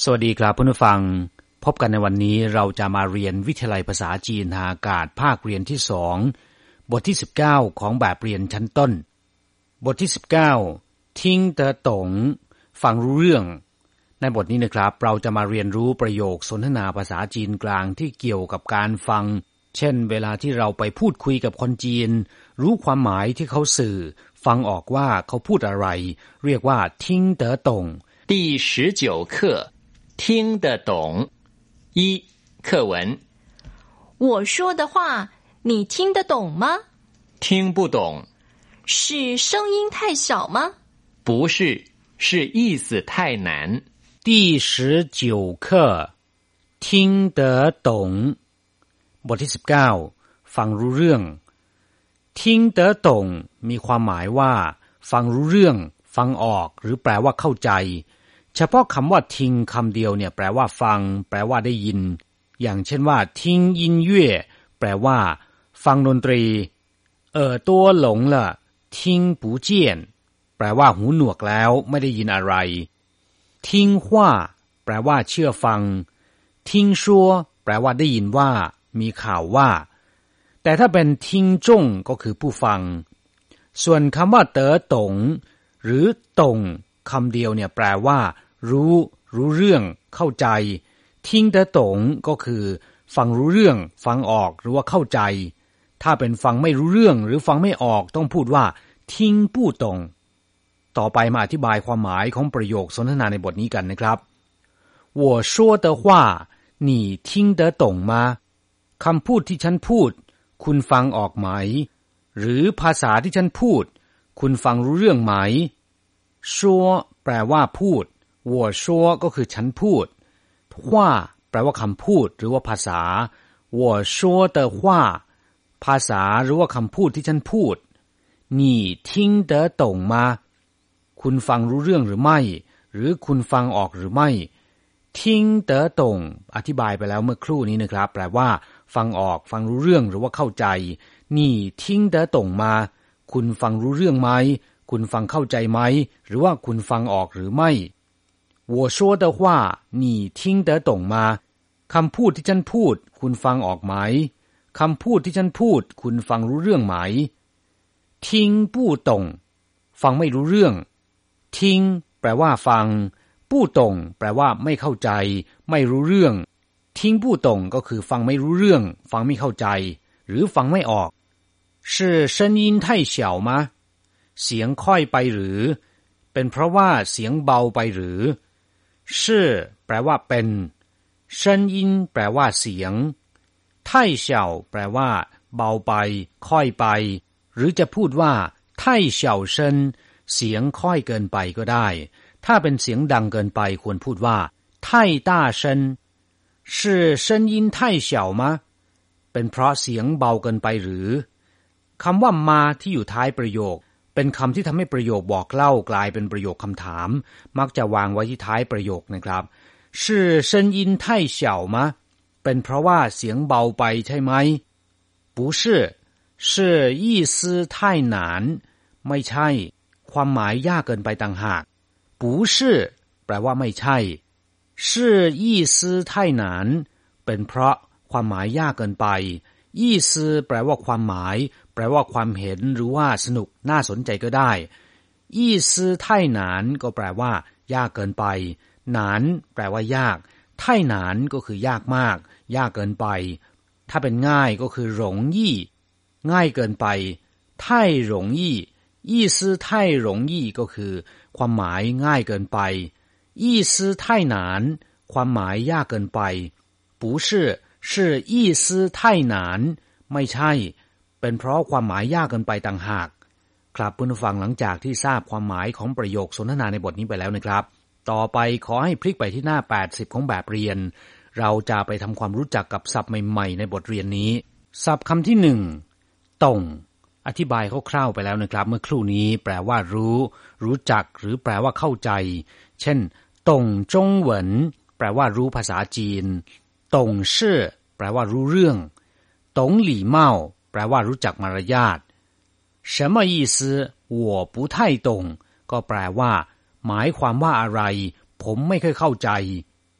สวัสดีครับผู้ฟังพบกันในวันนี้เราจะมาเรียนวิทยาลัยภาษาจีนทางอากาศภาคเรียนที่สองบทที่สิบเก้าของแบบเรียนชั้นต้นบทที่สิบเก้าทิ้งเตอตงฟังรู้เรื่องในบทนี้นะครับเราจะมาเรียนรู้ประโยคสนทนาภาษาจีนกลางที่เกี่ยวกับการฟังเช่นเวลาที่เราไปพูดคุยกับคนจีนรู้ความหมายที่เขาสื่อฟังออกว่าเขาพูดอะไรเรียกว่าทิ้งเตอตง第十九课听得懂一课文我说的话你听得懂吗？ 听不懂是声音太小吗？ 不是是意思太难第十九课听得懂บทที่สิบเก้าฟังรู้เรื่องทิ้งเต๋อตงมีความหมายว่าฟังรู้เรื่องฟังออกหรือแปลว่าเข้าใจเฉพาะคำว่าทิ้งคำเดียวเนี่ยแปลว่าฟังแปลว่าได้ยินอย่างเช่นว่าทิ้งยินเย่แปลว่าฟังดนตรีเอ่อตัวหลงละทิ้งปูเจียนแปลว่าหูหนวกแล้วไม่ได้ยินอะไรทิ้งว่าแปลว่าเชื่อฟังทิ้งชัวแปลว่าได้ยินว่ามีข่าวว่าแต่ถ้าเป็นทิ้งจงก็คือผู้ฟังส่วนคำว่าเต๋อตงหรือตงคำเดียวเนี่ยแปลว่ารู้รู้เรื่องเข้าใจทิ้งเต๋อตงก็คือฟังรู้เรื่องฟังออกหรือว่าเข้าใจถ้าเป็นฟังไม่รู้เรื่องหรือฟังไม่ออกต้องพูดว่าทิ้งปู้ตงต่อไปมาอธิบายความหมายของประโยคสนทนาในบทนี้กันนะครับ我说的话你听得懂吗คำพูดที่ฉันพูดคุณฟังออกไหมหรือภาษาที่ฉันพูดคุณฟังรู้เรื่องไหมชัวแปลว่าพูด我说ก็คือฉันพูดว่าแปลว่าคำพูดหรือว่าภาษา我说的话ภาษาหรือว่าคำพูดที่ฉันพูด你听得懂吗คุณฟังรู้เรื่องหรือไม่หรือคุณฟังออกหรือไม่ทิ้งเต๋อตงอธิบายไปแล้วเมื่อครู่นี้นะครับแปลว่าฟังออกฟังรู้เรื่องหรือว่าเข้าใจนี่ทิ้งเต๋อตงมาคุณฟังรู้เรื่องไหมคุณฟังเข้าใจไหมหรือว่าคุณฟังออกหรือไม่我说的话你听得懂吗คำพูดที่ฉันพูดคุณฟังออกไหมคำพูดที่ฉันพูดคุณฟังรู้เรื่องไหมทิ้งปู้ตงฟังไม่รู้เรื่องทิ้งแปลว่าฟังปู้ตงแปลว่าไม่เข้าใจไม่รู้เรื่องทิ้งปู้ตงก็คือฟังไม่รู้เรื่องฟังไม่เข้าใจหรือฟังไม่ออก是声音太小吗เสียงค่อยไปหรือเป็นเพราะว่าเสียงเบาไปหรือ是แปลว่าเป็น声音แปลว่าเสียง太小แปลว่าเบาไปค่อยไปหรือจะพูดว่า太小声เสียงค่อยเกินไปก็ได้ถ้าเป็นเสียงดังเกินไปควรพูดว่า太大声是声音太小吗เป็นเพราะเสียงเบาเกินไปหรือคำว่ามาที่อยู่ท้ายประโยคเป็นคำที่ทำให้ประโยคบอกเล่ากลายเป็นประโยคคำถามมักจะวางไว้ที่ท้ายประโยคนะครับ是声音太小吗เป็นเพราะว่าเสียงเบาไปใช่ไหม不是是意思太难ไม่ใช่ความหมายยากเกินไปต่างหาก不是แปลว่าไม่ใช่是意思太难เป็นเพราะความหมายยากเกินไป意思แปลว่าความหมายแปลว่าความเห็นหรือว่าสนุกน่าสนใจก็ได้意思太难ก็แปลว่ายากเกินไปหนานแปลว่ายาก太难ก็คือยากมากยากเกินไปถ้าเป็นง่ายก็คือหลงยี่ง่ายเกินไป太容易意思太容易ก็คือความหมายง่ายเกินไป意思太难ความหมายยากเกินไป不是是意思太难ไม่ใช่เป็นเพราะความหมายยากเกินไปต่างหากครับผู้ฟังหลังจากที่ทราบความหมายของประโยคสนทนาในบทนี้ไปแล้วนะครับต่อไปขอให้พลิกไปที่หน้าแปดสิบของแบบเรียนเราจะไปทำความรู้จักกับศัพท์ใหม่ๆในบทเรียนนี้ศัพท์คำที่หนึ่งตงอธิบายคร่าวๆไปแล้วนะครับเมื่อครู่นี้แปลว่ารู้รู้จักหรือแปลว่าเข้าใจเช่นตงจงเหวินแปลว่ารู้ภาษาจีนตงชื่อแปลว่ารู้เรื่องตงหลี่เมาแปลว่ารู้จักมารยาท什么意思我不太懂ก็แปลว่าหมายความว่าอะไรผมไม่เคยเข้าใจ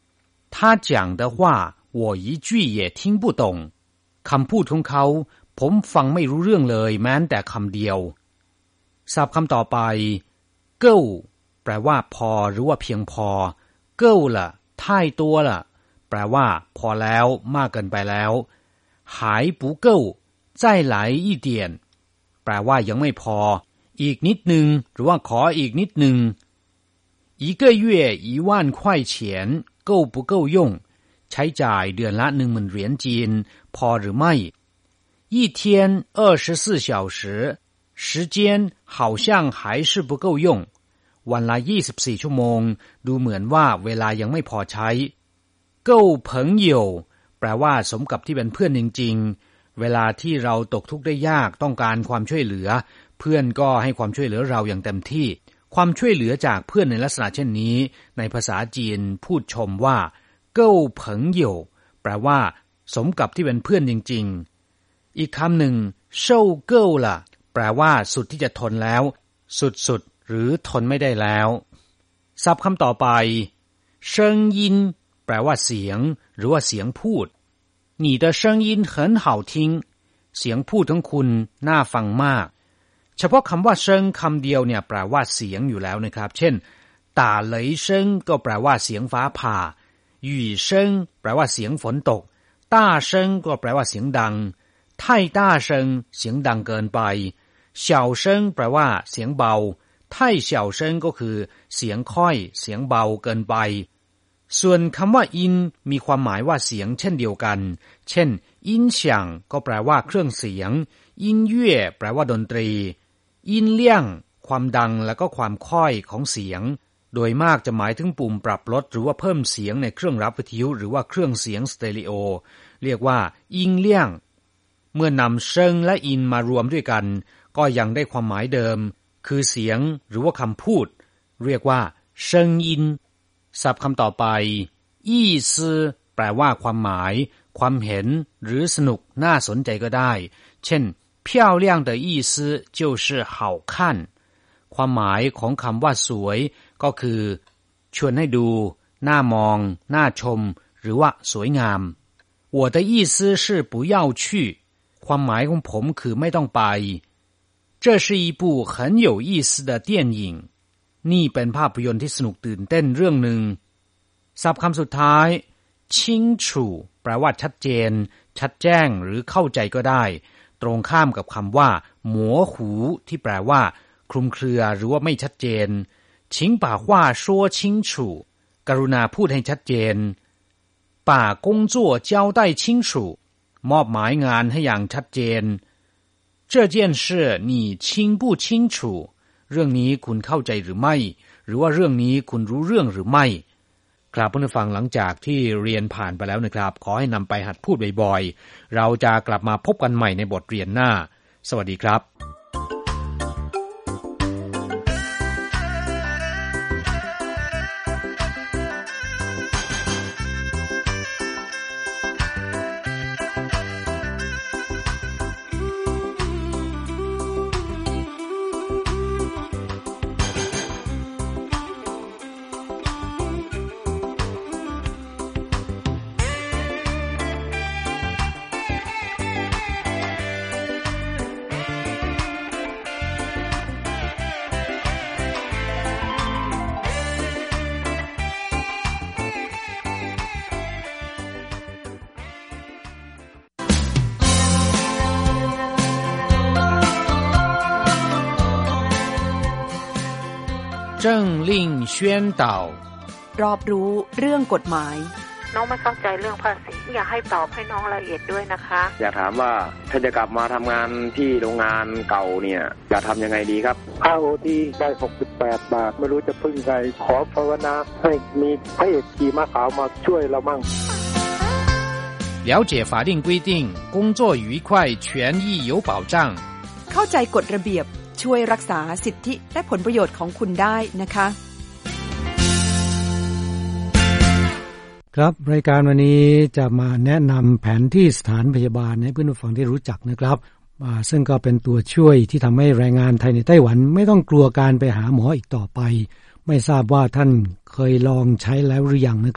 他讲的话我一句也听不懂คำพูดของเขาผมฟังไม่รู้เรื่องเลยแม้แต่คำเดียวศัพท์คำต่อไปเก้าแปลว่าพอหรือว่าเพียงพอเก้าล่ะ太多了แปลว่าพอแล้วมากเกินไปแล้ว还不够再来一点แปลว่ายังไม่พออีกนิดนึงหรือว่าขออีกนิดนึง一个月一万块钱够不够用ใช้จ่ายเดือนละ หนึ่งหมื่น เหรียญจีนพอหรือไม่一天二十四小时时间好像还是不够用วันละยี่สิบสี่ชั่วโมงดูเหมือนว่าเวลายังไม่พอใช้เก้าเผิงเหยวแปลว่าสมกับที่เป็นเพื่อนจริงๆเวลาที่เราตกทุกข์ได้ยากต้องการความช่วยเหลือเพื่อนก็ให้ความช่วยเหลือเราอย่างเต็มที่ความช่วยเหลือจากเพื่อนในลักษณะเช่นนี้ในภาษาจีนพูดชมว่าเก้าเผิงเหยวแปลว่าสมกับที่เป็นเพื่อนจริงๆอีกคำหนึ่งเซ่าเก้าล่ะแปลว่าสุดที่จะทนแล้วสุดๆหรือทนไม่ได้แล้วศัพท์คำต่อไปเซิงยินแปลว่าเสียงหรือว่าเสียงพูด你的声音很好听เสียงพูดของคุณน่าฟังมากเฉพาะคำว่าเซิงคำเดียวเนี่ยแปลว่าเสียงอยู่แล้วนะครับเช่นต่าเหลยเซิงก็แปลว่าเสียงฟ้าผ่าหยู่เซิงแปลว่าเสียงฝนตกต้าเซิงก็แปลว่าเสียงดังไท่ต้าเซิงเสียงดังเกินไปเสี่ยวเซิงแปลว่าเสียงเบาไท่เสี่ยวเซิงก็คือเสียงค่อยเสียงเบาเกินไปส่วนคำว่าอินมีความหมายว่าเสียงเช่นเดียวกันเช่นอินเฉียงก็แปลว่าเครื่องเสียงอินเย่แปลว่าดนตรีอินเลี่ยงความดังและก็ความค่อยของเสียงโดยมากจะหมายถึงปุ่มปรับลดหรือว่าเพิ่มเสียงในเครื่องรับวิทยุหรือว่าเครื่องเสียงสเตอริโอเรียกว่าอินเลี่ยงเมื่อนำเซิงและอินมารวมด้วยกันก็ยังได้ความหมายเดิมคือเสียงหรือว่าคำพูดเรียกว่าเซิงอินศัพท์คำต่อไปอี้ซือแปลว่าความหมายความเห็นหรือสนุกน่าสนใจก็ได้เช่น漂亮的意思就是好看ความหมายของคำว่าสวยก็คือชวนให้ดูน่ามองน่าชมหรือว่าสวยงาม我的意思是不要去ความหมายของผมคือไม่ต้องไป这是一部很有意思的电影นี่เป็นภาพยนตร์ที่สนุกตื่นเต้นเรื่องหนึ่งศัพท์คำสุดท้ายชิงชูแปลว่าชัดเจนชัดแจ้งหรือเข้าใจก็ได้ตรงข้ามกับคำว่าหมัวหูที่แปลว่าคลุมเครือหรือว่าไม่ชัดเจนชิงป่าว่าชัวชิงชูกรุณาพูดให้ชัดเจนป่ากงจั่วเจ้าได้ชิงชูมอบหมายงานให้อย่างชัดเจน这件事你清不清楚เรื่องนี้คุณเข้าใจหรือไม่หรือว่าเรื่องนี้คุณรู้เรื่องหรือไม่ครับผู้ฟังหลังจากที่เรียนผ่านไปแล้วนะครับขอให้นำไปหัดพูดบ่อยๆเราจะกลับมาพบกันใหม่ในบทเรียนหน้าสวัสดีครับเจิ้งลิ่งเฉียนเต่ารอบรู้เรื่องกฎหมายน้องไม่เข้าใจเรื่องภาษีอยากให้ตอบให้น้องละเอียดด้วยนะคะอยากถามว่าถ้าจะกลับมาทำงานที่โรงงานเก่าเนี่ยจะทำยังไงดีครับค่าโอทีได้หกสิบแปดบาทไม่รู้จะพึ่งใครขอภาวนาให้มีพระเอกขี่ม้าขาวมาช่วยเรามั่ง了解法令规定工作愉快权益有保障เข้าใจกฎระเบียบช่วยรักษาสิทธิและผลประโยชน์ของคุณได้นะคะครับรายการวันนี้จะมาแนะนำแผนที่สถานพยาบาลให้เพื่อนผู้ฟังได้รู้จักนะครับซึ่งก็เป็นตัวช่วยที่ทำให้แรงงานไทยในไต้หวันไม่ต้องกลัวการไปหาหมออีกต่อไปไม่ทราบว่าท่านเคยลองใช้แล้วหรือยังนะครับ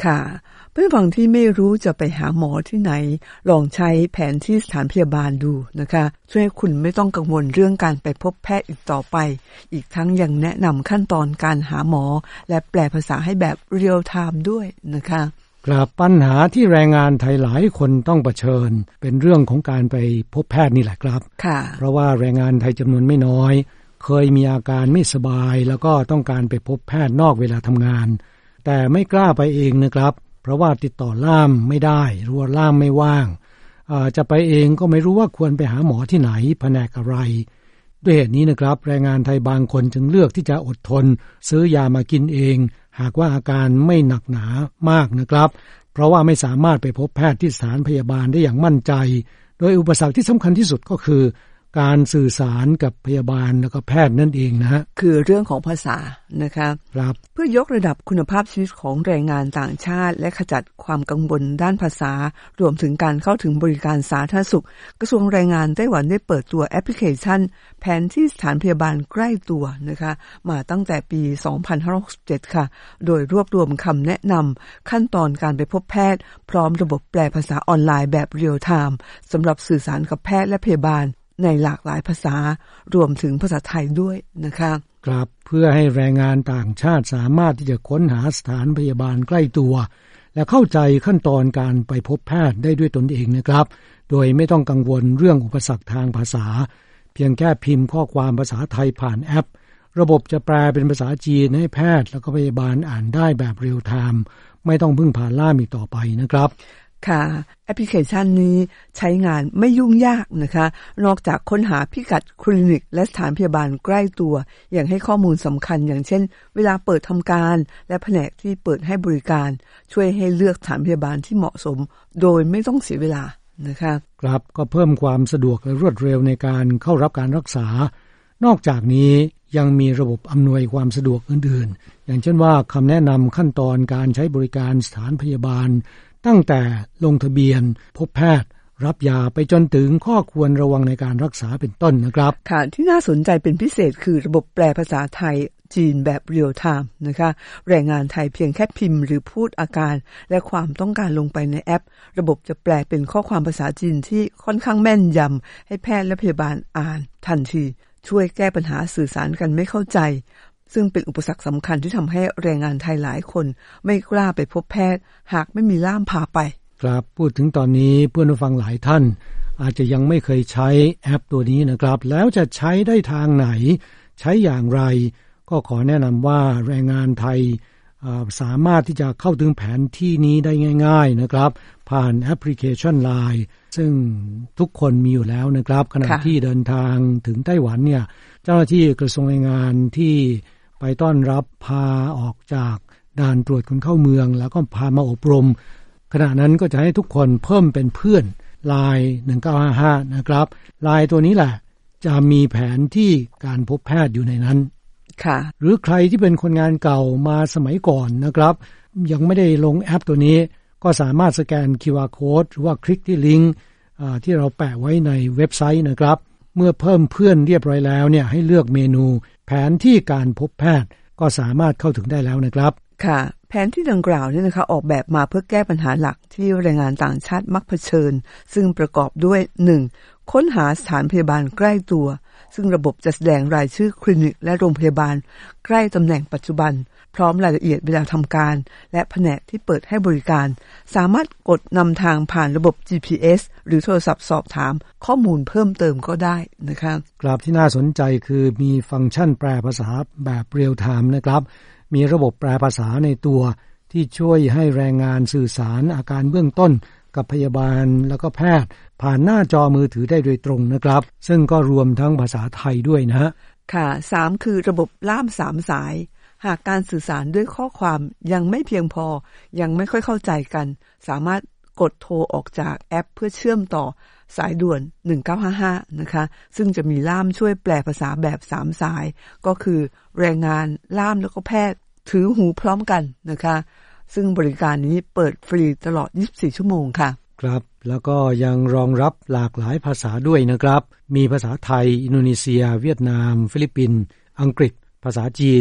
ค่ะเพื่อนฟังที่ไม่รู้จะไปหาหมอที่ไหนลองใช้แผนที่สถานพยาบาลดูนะคะช่วยให้คุณไม่ต้องกังวลเรื่องการไปพบแพทย์อีกต่อไปอีกทั้งยังแนะนำขั้นตอนการหาหมอและแปลภาษาให้แบบเรียลไทม์ด้วยนะคะครับปัญหาที่แรงงานไทยหลายคนต้องเผชิญเป็นเรื่องของการไปพบแพทย์นี่แหละครับค่ะเพราะว่าแรงงานไทยจำนวนไม่น้อยเคยมีอาการไม่สบายแล้วก็ต้องการไปพบแพทย์นอกเวลาทำงานแต่ไม่กล้าไปเองนะครับเพราะว่าติดต่อล่ามไม่ได้หรือว่าล่ามไม่ว่างจะไปเองก็ไม่รู้ว่าควรไปหาหมอที่ไหนแผนกอะไรด้วยเหตุนี้นะครับแรงงานไทยบางคนจึงเลือกที่จะอดทนซื้อยามากินเองหากว่าอาการไม่หนักหนามากนะครับเพราะว่าไม่สามารถไปพบแพทย์ที่สถานพยาบาลได้อย่างมั่นใจโดยอุปสรรคที่สำคัญที่สุดก็คือการสื่อสารกับพยาบาลแล้วก็แพทย์นั่นเองนะฮะคือเรื่องของภาษานะคะครับเพื่อยกระดับคุณภาพชีวิตของแรงงานต่างชาติและขจัดความกังวลด้านภาษารวมถึงการเข้าถึงบริการสาธารณสุขกระทรวงแรงงานไต้หวันได้เปิดตัวแอปพลิเคชันแผนที่สถานพยาบาลใกล้ตัวนะคะมาตั้งแต่ปีสองพันห้าร้อยหกสิบเจ็ดค่ะโดยรวบรวมคำแนะนำขั้นตอนการไปพบแพทย์พร้อมระบบแปลภาษาออนไลน์แบบเรียลไทม์สำหรับสื่อสารกับแพทย์และพยาบาลในหลากหลายภาษารวมถึงภาษาไทยด้วยนะคะครับเพื่อให้แรงงานต่างชาติสามารถที่จะค้นหาสถานพยาบาลใกล้ตัวและเข้าใจขั้นตอนการไปพบแพทย์ได้ด้วยตนเองนะครับโดยไม่ต้องกังวลเรื่องอุปสรรคทางภาษาเพียงแค่พิมพ์ข้อความภาษาไทยผ่านแอประบบจะแปลเป็นภาษาจีนให้แพทย์แล้วก็พยาบาลอ่านได้แบบเรียลไทม์ไม่ต้องพึ่งพาล่ามอีกต่อไปนะครับค่ะแอปพลิเคชันนี้ใช้งานไม่ยุ่งยากนะคะนอกจากค้นหาพิกัดคลินิกและสถานพยาบาลใกล้ตัวอย่างให้ข้อมูลสำคัญอย่างเช่นเวลาเปิดทำการและแผนกที่เปิดให้บริการช่วยให้เลือกสถานพยาบาลที่เหมาะสมโดยไม่ต้องเสียเวลานะคะครับก็เพิ่มความสะดวกและรวดเร็วในการเข้ารับการรักษานอกจากนี้ยังมีระบบอำนวยความสะดวกอื่นๆอย่างเช่นว่าคำแนะนำขั้นตอนการใช้บริการสถานพยาบาลตั้งแต่ลงทะเบียนพบแพทย์รับยาไปจนถึงข้อควรระวังในการรักษาเป็นต้นนะครับค่ะที่น่าสนใจเป็นพิเศษคือระบบแปลภาษาไทยจีนแบบเรียลไทม์นะคะแรงงานไทยเพียงแค่พิมพ์หรือพูดอาการและความต้องการลงไปในแอประบบจะแปลเป็นข้อความภาษาจีนที่ค่อนข้างแม่นยำให้แพทย์และพยาบาลอ่านทันทีช่วยแก้ปัญหาสื่อสารกันไม่เข้าใจซึ่งเป็นอุปสรรคสำคัญที่ทำให้แรงงานไทยหลายคนไม่กล้าไปพบแพทย์หากไม่มีล่ามพาไปครับพูดถึงตอนนี้เพื่อนผู้ฟังหลายท่านอาจจะยังไม่เคยใช้แอปตัวนี้นะครับแล้วจะใช้ได้ทางไหนใช้อย่างไรก็ขอแนะนำว่าแรงงานไทยสามารถที่จะเข้าถึงแผนที่นี้ได้ง่ายๆนะครับผ่านแอปพลิเคชัน ไลน์ ซึ่งทุกคนมีอยู่แล้วนะครับขณะที่เดินทางถึงไต้หวันเนี่ยเจ้าหน้าที่กระทรวงแรงงานที่ไปต้อนรับพาออกจากด่านตรวจคนเข้าเมืองแล้วก็พามาอบรมขณะนั้นก็จะให้ทุกคนเพิ่มเป็นเพื่อน ไลน์ หนึ่งเก้าห้าห้านะครับ ไลน์ ตัวนี้แหละจะมีแผนที่การพบแพทย์อยู่ในนั้นค่ะหรือใครที่เป็นคนงานเก่ามาสมัยก่อนนะครับยังไม่ได้ลงแอปตัวนี้ก็สามารถสแกน คิว อาร์ Code หรือว่าคลิกที่ลิงก์ที่เราแปะไว้ในเว็บไซต์นะครับเมื่อเพิ่มเพื่อนเรียบร้อยแล้วเนี่ยให้เลือกเมนูแผนที่การพบแพทย์ก็สามารถเข้าถึงได้แล้วนะครับค่ะแผนที่ดังกล่าวนี่นะคะออกแบบมาเพื่อแก้ปัญหาหลักที่แรงงานต่างชาติมักเผชิญซึ่งประกอบด้วย หนึ่ง ค้นหาสถานพยาบาลใกล้ตัวซึ่งระบบจะแสดงรายชื่อคลินิกและโรงพยาบาลใกล้ตำแหน่งปัจจุบันพร้อมรายละเอียดเวลาทำการและแผนกที่เปิดให้บริการสามารถกดนำทางผ่านระบบ จี พี เอส หรือโทรศัพท์สอบถามข้อมูลเพิ่มเติมก็ได้นะคะกราบที่น่าสนใจคือมีฟังก์ชันแปลภาษาแบบเรียลไทม์นะครับมีระบบแปลภาษาในตัวที่ช่วยให้แรงงานสื่อสารอาการเบื้องต้นกับพยาบาลแล้วก็แพทย์ผ่านหน้าจอมือถือได้โดยตรงนะครับซึ่งก็รวมทั้งภาษาไทยด้วยนะฮะค่ะสามคือระบบล่ามสามสายหากการสื่อสารด้วยข้อความยังไม่เพียงพอยังไม่ค่อยเข้าใจกันสามารถกดโทรออกจากแอปเพื่อเชื่อมต่อสายด่วนหนึ่งเก้าห้าห้านะคะซึ่งจะมีล่ามช่วยแปลภาษาแบบสามสายก็คือแรงงานล่ามแล้วก็แพทย์ถือหูพร้อมกันนะคะซึ่งบริการนี้เปิดฟรีตลอดยี่สิบสี่ชั่วโมงค่ะครับแล้วก็ยังรองรับหลากหลายภาษาด้วยนะครับมีภาษาไทยอินโดนีเซียเวียดนามฟิลิปปินส์อังกฤษภาษาจีน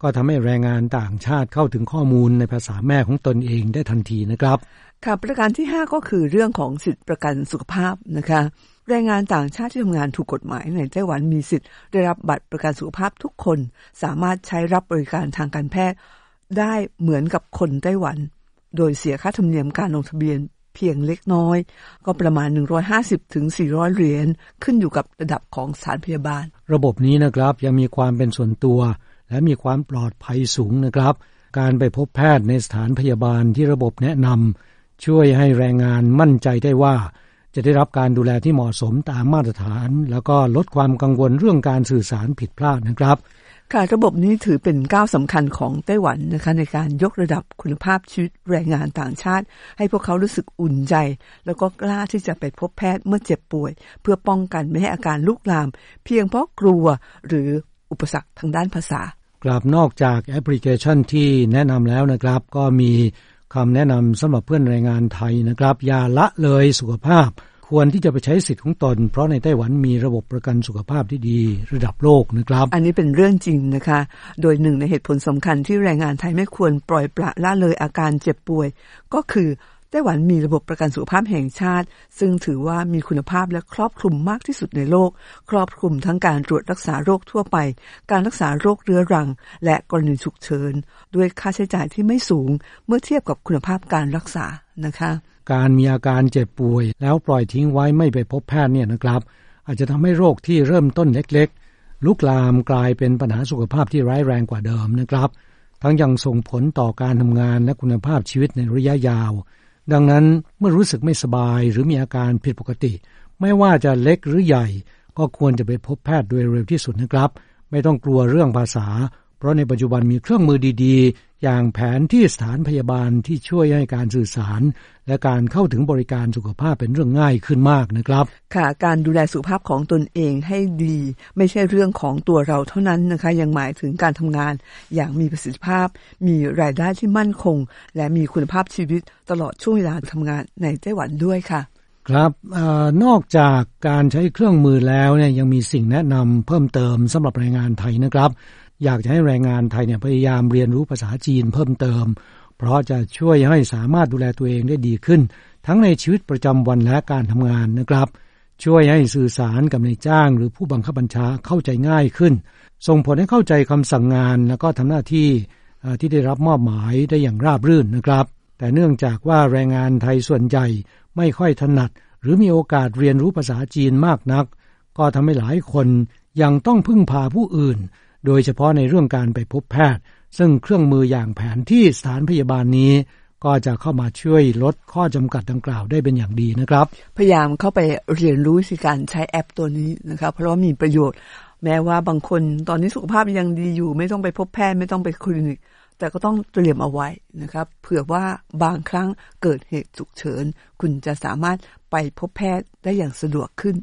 ก็ทำให้แรงงานต่างชาติเข้าถึงข้อมูลในภาษาแม่ของตนเองได้ทันทีนะครับค่ะประการที่ห้าก็คือเรื่องของสิทธิประกันสุขภาพนะคะแรงงานต่างชาติที่ทำงานถูกกฎหมายในไต้หวันมีสิทธิ์ได้รับบัตรประกันสุขภาพทุกคนสามารถใช้รับบริการทางการแพทย์ได้เหมือนกับคนไต้หวันโดยเสียค่าธรรมเนียมการลงทะเบียนเพียงเล็กน้อยก็ประมาณหนึ่งร้อยห้าสิบถึงสี่ร้อยเหรียญขึ้นอยู่กับระดับของสถานพยาบาลระบบนี้นะครับยังมีความเป็นส่วนตัวและมีความปลอดภัยสูงนะครับการไปพบแพทย์ในสถานพยาบาลที่ระบบแนะนำช่วยให้แรงงานมั่นใจได้ว่าจะได้รับการดูแลที่เหมาะสมตามมาตรฐานแล้วก็ลดความกังวลเรื่องการสื่อสารผิดพลาดนะครับค่ะระบบนี้ถือเป็นก้าวสำคัญของไต้หวันนะคะในการยกระดับคุณภาพชีวิตแรงงานต่างชาติให้พวกเขารู้สึกอุ่นใจแล้วก็กล้าที่จะไปพบแพทย์เมื่อเจ็บป่วยเพื่อป้องกันไม่ให้อาการลุกลามเพียงเพราะกลัวหรืออุปสรรคทางด้านภาษากลับนอกจากแอปพลิเคชันที่แนะนำแล้วนะครับก็มีคำแนะนำสำหรับเพื่อนแรงงานไทยนะครับอย่าละเลยสุขภาพควรที่จะไปใช้สิทธิ์ของตนเพราะในไต้หวันมีระบบประกันสุขภาพที่ดีระดับโลกนะครับอันนี้เป็นเรื่องจริงนะคะโดยหนึ่งในเหตุผลสำคัญที่แรงงานไทยไม่ควรปล่อยปละละเลยอาการเจ็บป่วยก็คือไต้หวันมีระบบประกันสุขภาพแห่งชาติซึ่งถือว่ามีคุณภาพและครอบคลุมมากที่สุดในโลกครอบคลุมทั้งการตรวจรักษาโรคทั่วไปการรักษาโรคเรื้อรังและกรณีฉุกเฉินด้วยค่าใช้จ่ายที่ไม่สูงเมื่อเทียบกับคุณภาพการรักษานะคะการมีอาการเจ็บป่วยแล้วปล่อยทิ้งไว้ไม่ไปพบแพทย์เนี่ยนะครับอาจจะทำให้โรคที่เริ่มต้นเล็กๆลุกลามกลายเป็นปัญหาสุขภาพที่ร้ายแรงกว่าเดิมนะครับทั้งยังส่งผลต่อการทำงานและคุณภาพชีวิตในระยะยาวดังนั้นเมื่อรู้สึกไม่สบายหรือมีอาการผิดปกติไม่ว่าจะเล็กหรือใหญ่ก็ควรจะไปพบแพทย์โดยเร็วที่สุดนะครับไม่ต้องกลัวเรื่องภาษาเพราะในปัจจุบันมีเครื่องมือดีๆอย่างแผนที่สถานพยาบาลที่ช่วยให้การสื่อสารและการเข้าถึงบริการสุขภาพเป็นเรื่องง่ายขึ้นมากนะครับค่ะการดูแลสุขภาพของตนเองให้ดีไม่ใช่เรื่องของตัวเราเท่านั้นนะคะยังหมายถึงการทำงานอย่างมีประสิทธิภาพมีรายได้ที่มั่นคงและมีคุณภาพชีวิตตลอดช่วงเวลาทำงานในไต้หวันด้วยค่ะครับเอ่อนอกจากการใช้เครื่องมือแล้วเนี่ยยังมีสิ่งแนะนำเพิ่มเติมสำหรับแรงงานไทยนะครับอยากจะให้แรงงานไทยเนี่ยพยายามเรียนรู้ภาษาจีนเพิ่มเติมเพราะจะช่วยให้สามารถดูแลตัวเองได้ดีขึ้นทั้งในชีวิตประจำวันและการทำงานนะครับช่วยให้สื่อสารกับนายจ้างหรือผู้บังคับบัญชาเข้าใจง่ายขึ้นส่งผลให้เข้าใจคำสั่งงานแล้วก็ทำหน้าที่ที่ได้รับมอบหมายได้อย่างราบรื่นนะครับแต่เนื่องจากว่าแรงงานไทยส่วนใหญ่ไม่ค่อยถนัดหรือมีโอกาสเรียนรู้ภาษาจีนมากนักก็ทำให้หลายคนยังต้องพึ่งพาผู้อื่นโดยเฉพาะในเรื่องการไปพบแพทย์ซึ่งเครื่องมืออย่างแผนที่สถานพยาบาลนี้ก็จะเข้ามาช่วยลดข้อจำกัดดังกล่าวได้เป็นอย่างดีนะครับพยายามเข้าไปเรียนรู้วิธีการใช้แอปตัวนี้นะครับเพราะว่ามีประโยชน์แม้ว่าบางคนตอนนี้สุขภาพยังดีอยู่ไม่ต้องไปพบแพทย์ไม่ต้องไปคลินิกแต่ก็ต้องเตรียมเอาไว้นะครับเผื่อว่าบางครั้งเกิดเหตุฉุกเฉินคุณจะสามารถไปพบแพทย์ได้อย่างสะดวกขึ้น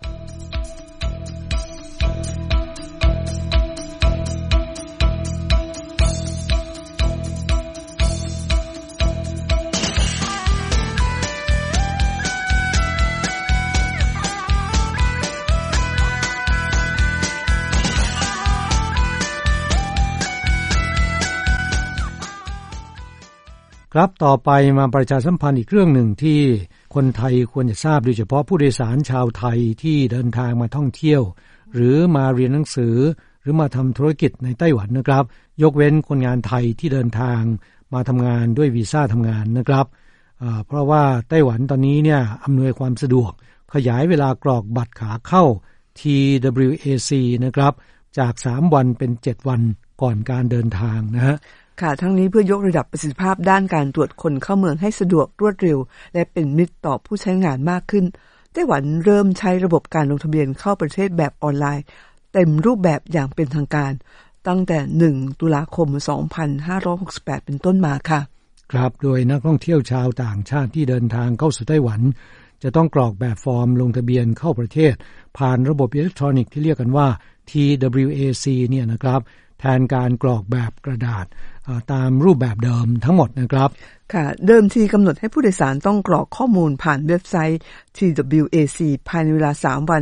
ครับต่อไปมาประชาสัมพันธ์อีกเรื่องหนึ่งที่คนไทยควรจะทราบโดยเฉพาะผู้โดยสารชาวไทยที่เดินทางมาท่องเที่ยวหรือมาเรียนหนังสือหรือมาทำธุรกิจในไต้หวันนะครับยกเว้นคนงานไทยที่เดินทางมาทำงานด้วยวีซ่าทำงานนะครับเพราะว่าไต้หวันตอนนี้เนี่ยอำนวยความสะดวกขยายเวลากรอกบัตรขาเข้า ที ดับเบิลยู เอ ซี นะครับจากสามวันเป็นเจ็ดวันก่อนการเดินทางนะฮะค่ะทั้งนี้เพื่อยกระดับประสิทธิภาพด้านการตรวจคนเข้าเมืองให้สะดวกรวดเร็วและเป็นมิตรต่อผู้ใช้งานมากขึ้นไต้หวันเริ่มใช้ระบบการลงทะเบียนเข้าประเทศแบบออนไลน์เต็มรูปแบบอย่างเป็นทางการตั้งแต่หนึ่งตุลาคมสองพันห้าร้อยหกสิบแปดเป็นต้นมาค่ะครับโดยนักท่องเที่ยวชาวต่างชาติที่เดินทางเข้าสู่ไต้หวันจะต้องกรอกแบบฟอร์มลงทะเบียนเข้าประเทศผ่านระบบอิเล็กทรอนิกส์ที่เรียกกันว่า ที ดับเบิลยู เอ ซี เนี่ยนะครับแทนการกรอกแบบกระดาษตามรูปแบบเดิมทั้งหมดนะครับค่ะเดิมทีกำหนดให้ผู้โดยสารต้องกรอกข้อมูลผ่านเว็บไซต์ ที ดับเบิลยู เอ ซี ภายในเวลาสามวัน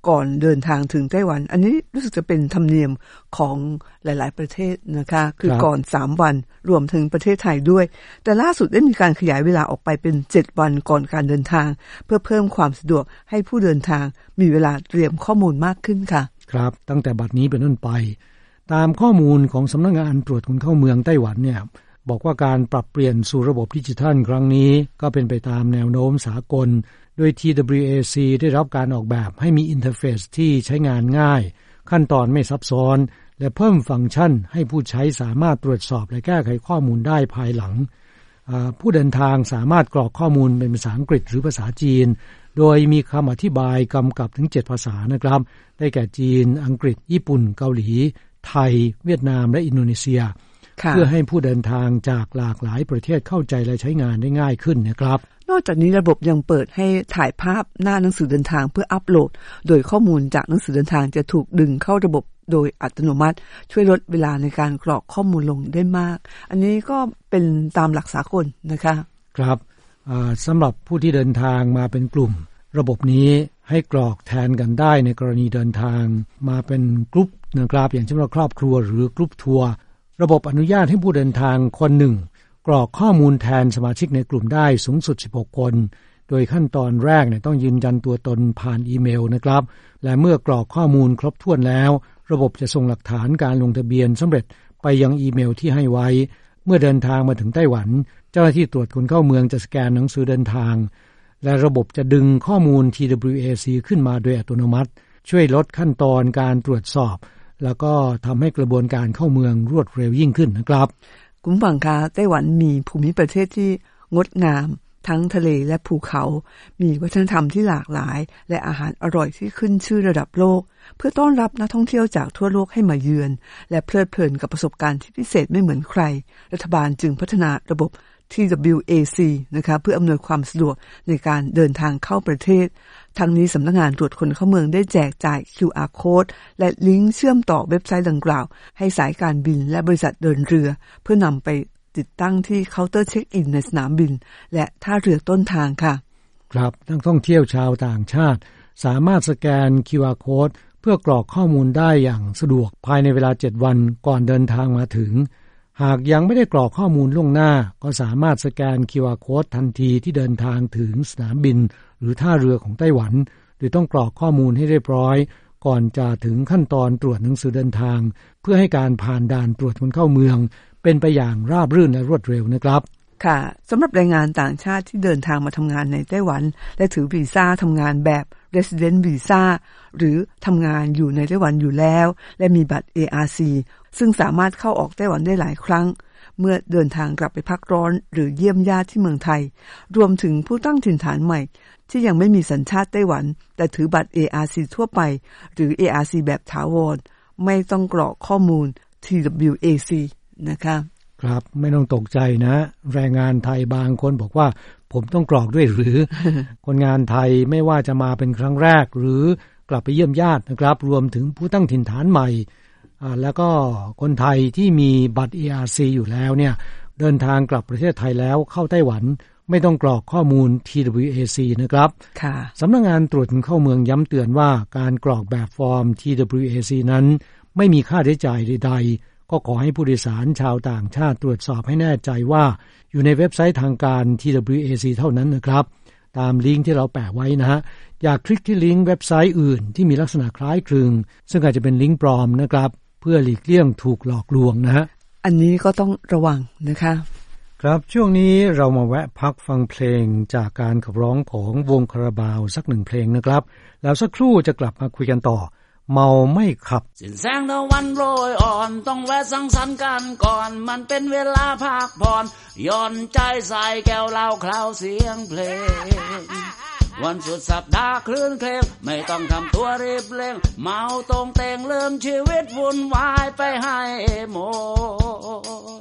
ก่อนเดินทางถึงไต้หวันอันนี้รู้สึกจะเป็นธรรมเนียมของหลายๆประเทศนะคะคือก่อนสามวันรวมถึงประเทศไทยด้วยแต่ล่าสุดได้มีการขยายเวลาออกไปเป็นเจ็ดวันก่อนการเดินทางเพื่อเพิ่มความสะดวกให้ผู้เดินทางมีเวลาเตรียมข้อมูลมากขึ้นค่ะครับตั้งแต่บัดนี้เป็นต้นไปตามข้อมูลของสำนักงานตรวจคนเข้าเมืองไต้หวันเนี่ยบอกว่าการปรับเปลี่ยนสู่ระบบดิจิทัลครั้งนี้ก็เป็นไปตามแนวโน้มสากลโดย ที ดับเบิลยู เอ ซี ได้รับการออกแบบให้มีอินเทอร์เฟซที่ใช้งานง่ายขั้นตอนไม่ซับซ้อนและเพิ่มฟังก์ชันให้ผู้ใช้สามารถตรวจสอบและแก้ไขข้อมูลได้ภายหลังผู้เดินทางสามารถกรอกข้อมูลเป็นภาษาอังกฤษหรือภาษาจีนโดยมีคำอธิบายกำกับถึงเจ็ดภาษานะครับได้แก่จีนอังกฤษญี่ปุ่นเกาหลีไทยเวียดนามและอินโดนีเซียเพื่อให้ผู้เดินทางจากหลากหลายประเทศเข้าใจและใช้งานได้ง่ายขึ้นนะครับนอกจากนี้ระบบยังเปิดให้ถ่ายภาพหน้าหนังสือเดินทางเพื่ออัปโหลดโดยข้อมูลจากหนังสือเดินทางจะถูกดึงเข้าระบบโดยอัตโนมัติช่วยลดเวลาในการกรอกข้อมูลลงได้มากอันนี้ก็เป็นตามหลักสากลนะคะครับสำหรับผู้ที่เดินทางมาเป็นกลุ่มระบบนี้ให้กรอกแทนกันได้ในกรณีเดินทางมาเป็นกลุ่มนะครับอย่างเช่นว่าครอบครัวหรือกลุ่มทัวร์ระบบอนุญาตให้ผู้เดินทางคนหนึ่งกรอกข้อมูลแทนสมาชิกในกลุ่มได้สูงสุดสิบหกคนโดยขั้นตอนแรกเนี่ยต้องยืนยันตัวตนผ่านอีเมลนะครับและเมื่อกรอกข้อมูลครบถ้วนแล้วระบบจะส่งหลักฐานการลงทะเบียนสำเร็จไปยังอีเมลที่ให้ไว้เมื่อเดินทางมาถึงไต้หวันเจ้าหน้าที่ตรวจคนเข้าเมืองจะสแกนหนังสือเดินทางและระบบจะดึงข้อมูล ที ดับเบิลยู เอ ซี ขึ้นมาโดยอัตโนมัติช่วยลดขั้นตอนการตรวจสอบแล้วก็ทำให้กระบวนการเข้าเมืองรวดเร็วยิ่งขึ้นนะครับคุณฟังคะไต้หวันมีภูมิประเทศที่งดงามทั้งทะเลและภูเขามีวัฒนธรรมที่หลากหลายและอาหารอร่อยที่ขึ้นชื่อระดับโลกเพื่อต้อนรับนักท่องเที่ยวจากทั่วโลกให้มาเยือนและเพลิดเพลินกับประสบการณ์ที่พิเศษไม่เหมือนใครรัฐบาลจึงพัฒนาระบบ ที ดับเบิลยู เอ ซี นะคะเพื่ออำนวยความสะดวกในการเดินทางเข้าประเทศทั้งนี้สำนักงานตรวจคนเข้าเมืองได้แจกจ่าย คิว อาร์ Code และลิงก์เชื่อมต่อเว็บไซต์ดังกล่าวให้สายการบินและบริษัทเดินเรือเพื่อนำไปติดตั้งที่เคาน์เตอร์เช็คอินในสนามบินและท่าเรือต้นทางค่ะครับนักท่องเที่ยวชาวต่างชาติสามารถสแกน คิว อาร์ Code เพื่อกรอกข้อมูลได้อย่างสะดวกภายในเวลาเจ็ดวันก่อนเดินทางมาถึงหากยังไม่ได้กรอกข้อมูลล่วงหน้าก็สามารถสแกน คิว อาร์ Code ทันทีที่เดินทางถึงสนามบินหรือท่าเรือของไต้หวันโดยต้องกรอกข้อมูลให้เรียบร้อยก่อนจะถึงขั้นตอนตรวจหนังสือเดินทางเพื่อให้การผ่านด่านตรวจคนเข้าเมืองเป็นไปอย่างราบรื่นและรวดเร็วนะครับค่ะสำหรับแรงงานต่างชาติที่เดินทางมาทำงานในไต้หวันและถือวีซ่าทำงานแบบ Resident Visa หรือทำงานอยู่ในไต้หวันอยู่แล้วและมีบัตร เอ อาร์ ซี ซึ่งสามารถเข้าออกไต้หวันได้หลายครั้งเมื่อเดินทางกลับไปพักร้อนหรือเยี่ยมญาติที่เมืองไทยรวมถึงผู้ตั้งถิ่นฐานใหม่ที่ยังไม่มีสัญชาติไต้หวันแต่ถือบัตร เอ อาร์ ซี ทั่วไปหรือ เอ อาร์ ซี แบบถาวรไม่ต้องกรอกข้อมูล ที ดับเบิลยู เอ ซี นะคะครับไม่ต้องตกใจนะแรงงานไทยบางคนบอกว่าผมต้องกรอกด้วยหรือ คนงานไทยไม่ว่าจะมาเป็นครั้งแรกหรือกลับไปเยี่ยมญาตินะครับรวมถึงผู้ตั้งถิ่นฐานใหม่อ่าแล้วก็คนไทยที่มีบัตร เอ อาร์ ซี อยู่แล้วเนี่ยเดินทางกลับประเทศไทยแล้วเข้าไต้หวันไม่ต้องกรอกข้อมูล ที ดับเบิลยู เอ ซี นะครับค่ะสำนักงานตรวจคนเข้าเมืองย้ำเตือนว่าการกรอกแบบฟอร์ม ที ดับเบิลยู เอ ซี นั้นไม่มีค่าใช้จ่ายใดๆก็ขอให้ผู้โดยสารชาวต่างชาติตรวจสอบให้แน่ใจว่าอยู่ในเว็บไซต์ทางการ ที ดับเบิลยู เอ ซี เท่านั้นนะครับตามลิงก์ที่เราแปะไว้นะฮะอย่าคลิกที่ลิงก์เว็บไซต์อื่นที่มีลักษณะคล้ายคลึงซึ่งอาจจะเป็นลิงก์ปลอมนะครับเพื่อหลีกเลี่ยงถูกหลอกลวงนะฮะอันนี้ก็ต้องระวังนะคะครับช่วงนี้เรามาแวะพักฟังเพลงจากการขับร้องของวงคาราบาวสักหนึ่งเพลงนะครับแล้วสักครู่จะกลับมาคุยกันต่อเมาไม่ขับสิ้นแสงตะวันโรยอ่อนต้องแวะสังสรรค์กันก่อนมันเป็นเวลาพักผ่อนย่อนใจใส่แก้วเหล้าเคล้าเสียงเพลงวันสุดสัปดาห์คลื่นเคลงไม่ต้องทำตัวรีบเร่งเมาตรงเตงเริ่มชีวิตวุ่นวายไปให้หมด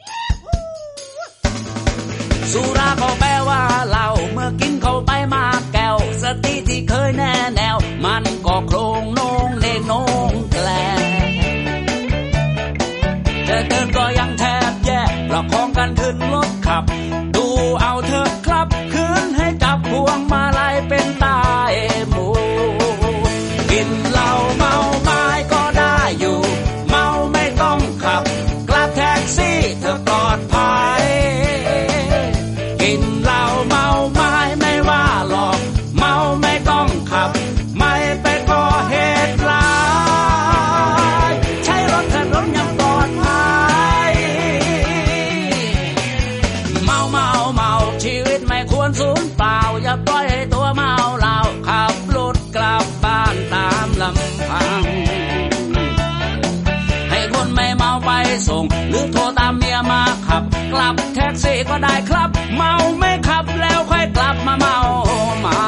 สุราก็แปลว่าเหล้าเมื่อกินเข้าไปมากแก้วสติที่เคยแน่แนวมันก็โครงโนงเนงโนงแกลจะเดินก็ยังแทบแย่ประคองกันขึ้นรถขับดูเอาเถอะครับคืนให้จับพวงมาลัยเป็นตายหมู่กิลับแท็กซี่ก็ได้ครับเมาไม่ขับแล้วค่อยกลับมาเมาใหม่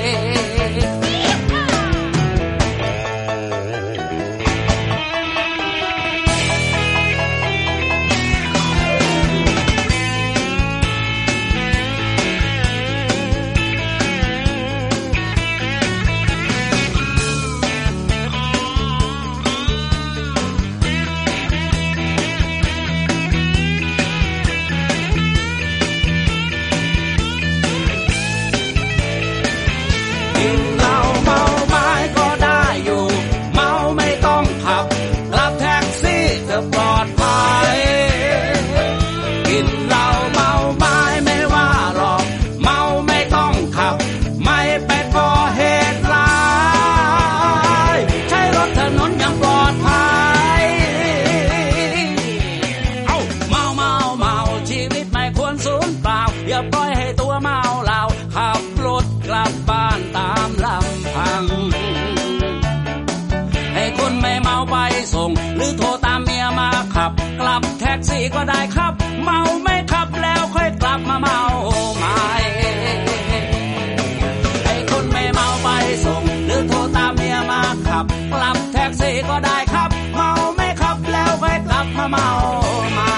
ก็ได้ครับเมาไม่ขับแล้วค่อยกลับมาเมาใหม่ให้คนไม่เมาไปส่งหรือโทรตามเมียมาขับกลับแท็กซี่ก็ได้ครับเมาไม่ขับแล้วค่อยกลับมาเมาใหม่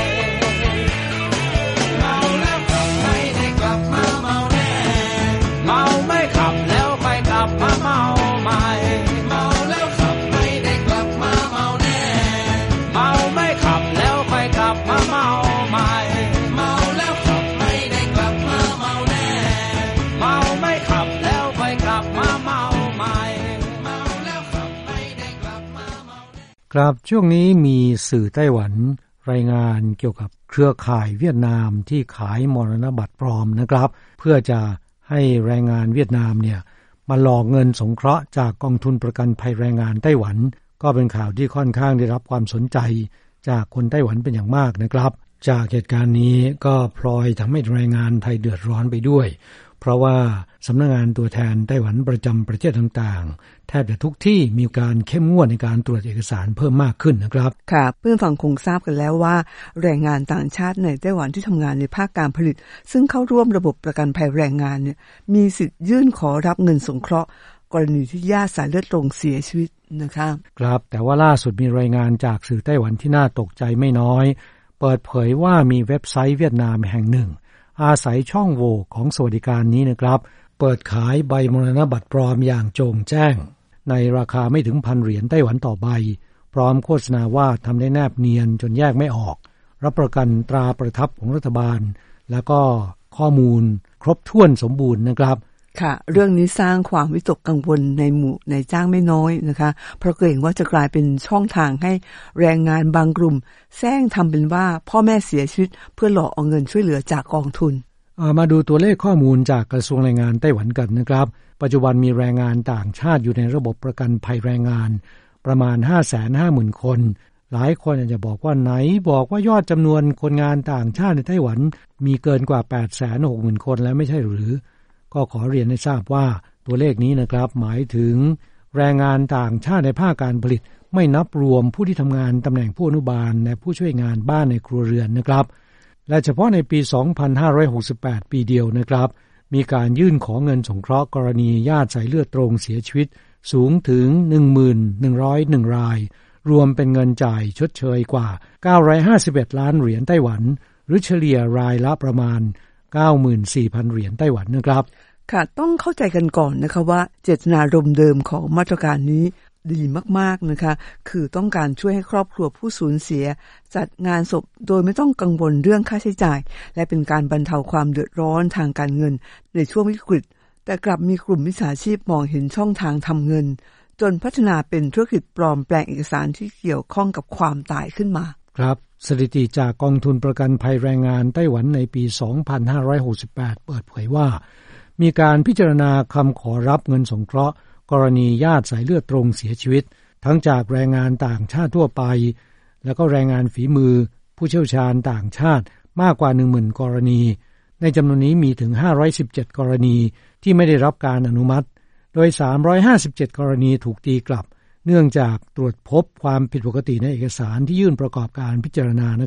เมาแล้วขับไม่ได้กลับมาเมาแน่เมาไม่ขับแล้วค่อยกลับมาเมาใหม่เมาแล้วขับไม่ได้กลับมาเมาแน่เมาไม่ขับแล้วค่อยกลับมาเมาใหม่เมาแล้วขับไม่ได้กลับมาเมาแน่เมาไม่ขับแล้วค่อยกลับมาเมาใหม่เมาแล้วขับไม่ได้กลับมาเมาแน่ครับช่วงนี้มีสื่อไต้หวันรายงานเกี่ยวกับเครือข่ายเวียดนามที่ขายมรณบัตรปลอมนะครับเพื่อจะให้แรงงานเวียดนามเนี่ยมาหลอกเงินสงเคราะห์จากกองทุนประกันภัยแรงงานไต้หวันก็เป็นข่าวที่ค่อนข้างได้รับความสนใจจากคนไต้หวันเป็นอย่างมากนะครับจากเหตุการณ์นี้ก็พลอยทำให้แรงงานไทยเดือดร้อนไปด้วยเพราะว่าสำนักงานตัวแทนไต้หวันประจำประเทศต่างๆแทบจะทุกที่มีการเข้มงวดในการตรวจเอกสารเพิ่มมากขึ้นนะครับค่ะเพื่อนฝั่งคงทราบกันแล้วว่าแรงงานต่างชาติในไต้หวันที่ทำงานในภาคการผลิตซึ่งเข้าร่วมระบบประกันภัยแรงงานเนี่ยมีสิทธิ์ยื่นขอรับเงินสงเคราะห์กรณีที่ญาติสายเลือดตรงเสียชีวิตนะคะครับแต่ว่าล่าสุดมีรายงานจากสื่อไต้หวันที่น่าตกใจไม่น้อยเปิดเผยว่ามีเว็บไซต์เวียดนามแห่งหนึ่งอาศัยช่องโหว่ของสวัสดิการนี้นะครับเปิดขายใบมรณบัตรปลอมอย่างโจ่งแจ้งในราคาไม่ถึงพันเหรียญไต้หวันต่อใบพร้อมโฆษณาว่าทำได้แนบเนียนจนแยกไม่ออกรับประกันตราประทับของรัฐบาลแล้วก็ข้อมูลครบถ้วนสมบูรณ์นะครับค่ะเรื่องนี้สร้างความวิตกกังวลในหมู่นายจ้างไม่น้อยนะคะเพราะเกรงว่าจะกลายเป็นช่องทางให้แรงงานบางกลุ่มแซงทำเป็นว่าพ่อแม่เสียชีวิตเพื่อหลอกเอาเงินช่วยเหลือจากกองทุนมาดูตัวเลขข้อมูลจากกระทรวงแรงงานไต้หวันกันนะครับปัจจุบันมีแรงงานต่างชาติอยู่ในระบบประกันภัยแรงงานประมาณ ห้าแสนห้าหมื่น คนหลายคนอาจจะบอกว่าไหนบอกว่ายอดจำนวนคนงานต่างชาติในไต้หวันมีเกินกว่า แปดแสนหกหมื่น คนแล้วไม่ใช่หรือก็ขอเรียนให้ทราบว่าตัวเลขนี้นะครับหมายถึงแรงงานต่างชาติในภาคการผลิตไม่นับรวมผู้ที่ทำงานตำแหน่งผู้อนุบาลและผู้ช่วยงานบ้านในครัวเรือนนะครับและเฉพาะในปี สองพันห้าร้อยหกสิบแปด ปีเดียวนะครับมีการยื่นขอเงินสงเคราะห์กรณีญาติสายเลือดตรงเสียชีวิตสูงถึง หนึ่งพันหนึ่งร้อยเอ็ด รายรวมเป็นเงินจ่ายชดเชยกว่าเก้าร้อยห้าสิบเอ็ดล้านเหรียญไต้หวันหรือเฉลี่ยรายละประมาณ เก้าหมื่นสี่พัน เหรียญไต้หวันนะครับค่ะต้องเข้าใจกันก่อนนะคะว่าเจตนารมณ์เดิมของมาตรการนี้ดีมากๆนะคะคือต้องการช่วยให้ครอบครัวผู้สูญเสียจัดงานศพโดยไม่ต้องกังวลเรื่องค่าใช้จ่ายและเป็นการบรรเทาความเดือดร้อนทางการเงินในช่วงวิกฤตแต่กลับมีกลุ่มมิจฉาชีพมองเห็นช่องทางทำเงินจนพัฒนาเป็นธุรกิจปลอมแปลงเอกสารที่เกี่ยวข้องกับความตายขึ้นมาครับสถิติจากกองทุนประกันภัยแรงงานไต้หวันในปี สองพันห้าร้อยหกสิบแปด เปิดเผยว่ามีการพิจารณาคำขอรับเงินสงเคราะห์กรณีญาติสายเลือดตรงเสียชีวิตทั้งจากแรงงานต่างชาติทั่วไปแล้วก็แรงงานฝีมือผู้เชี่ยวชาญต่างชาติมากกว่า หนึ่งหมื่น กรณีในจำนวนนี้มีถึงห้าร้อยสิบเจ็ดกรณีที่ไม่ได้รับการอนุมัติโดยสามร้อยห้าสิบเจ็ดกรณีถูกตีกลับ เนื่องจากตรวจพบความผิดปกติในเอกสารที่ยื่นประกอบการพิจารณานะครับ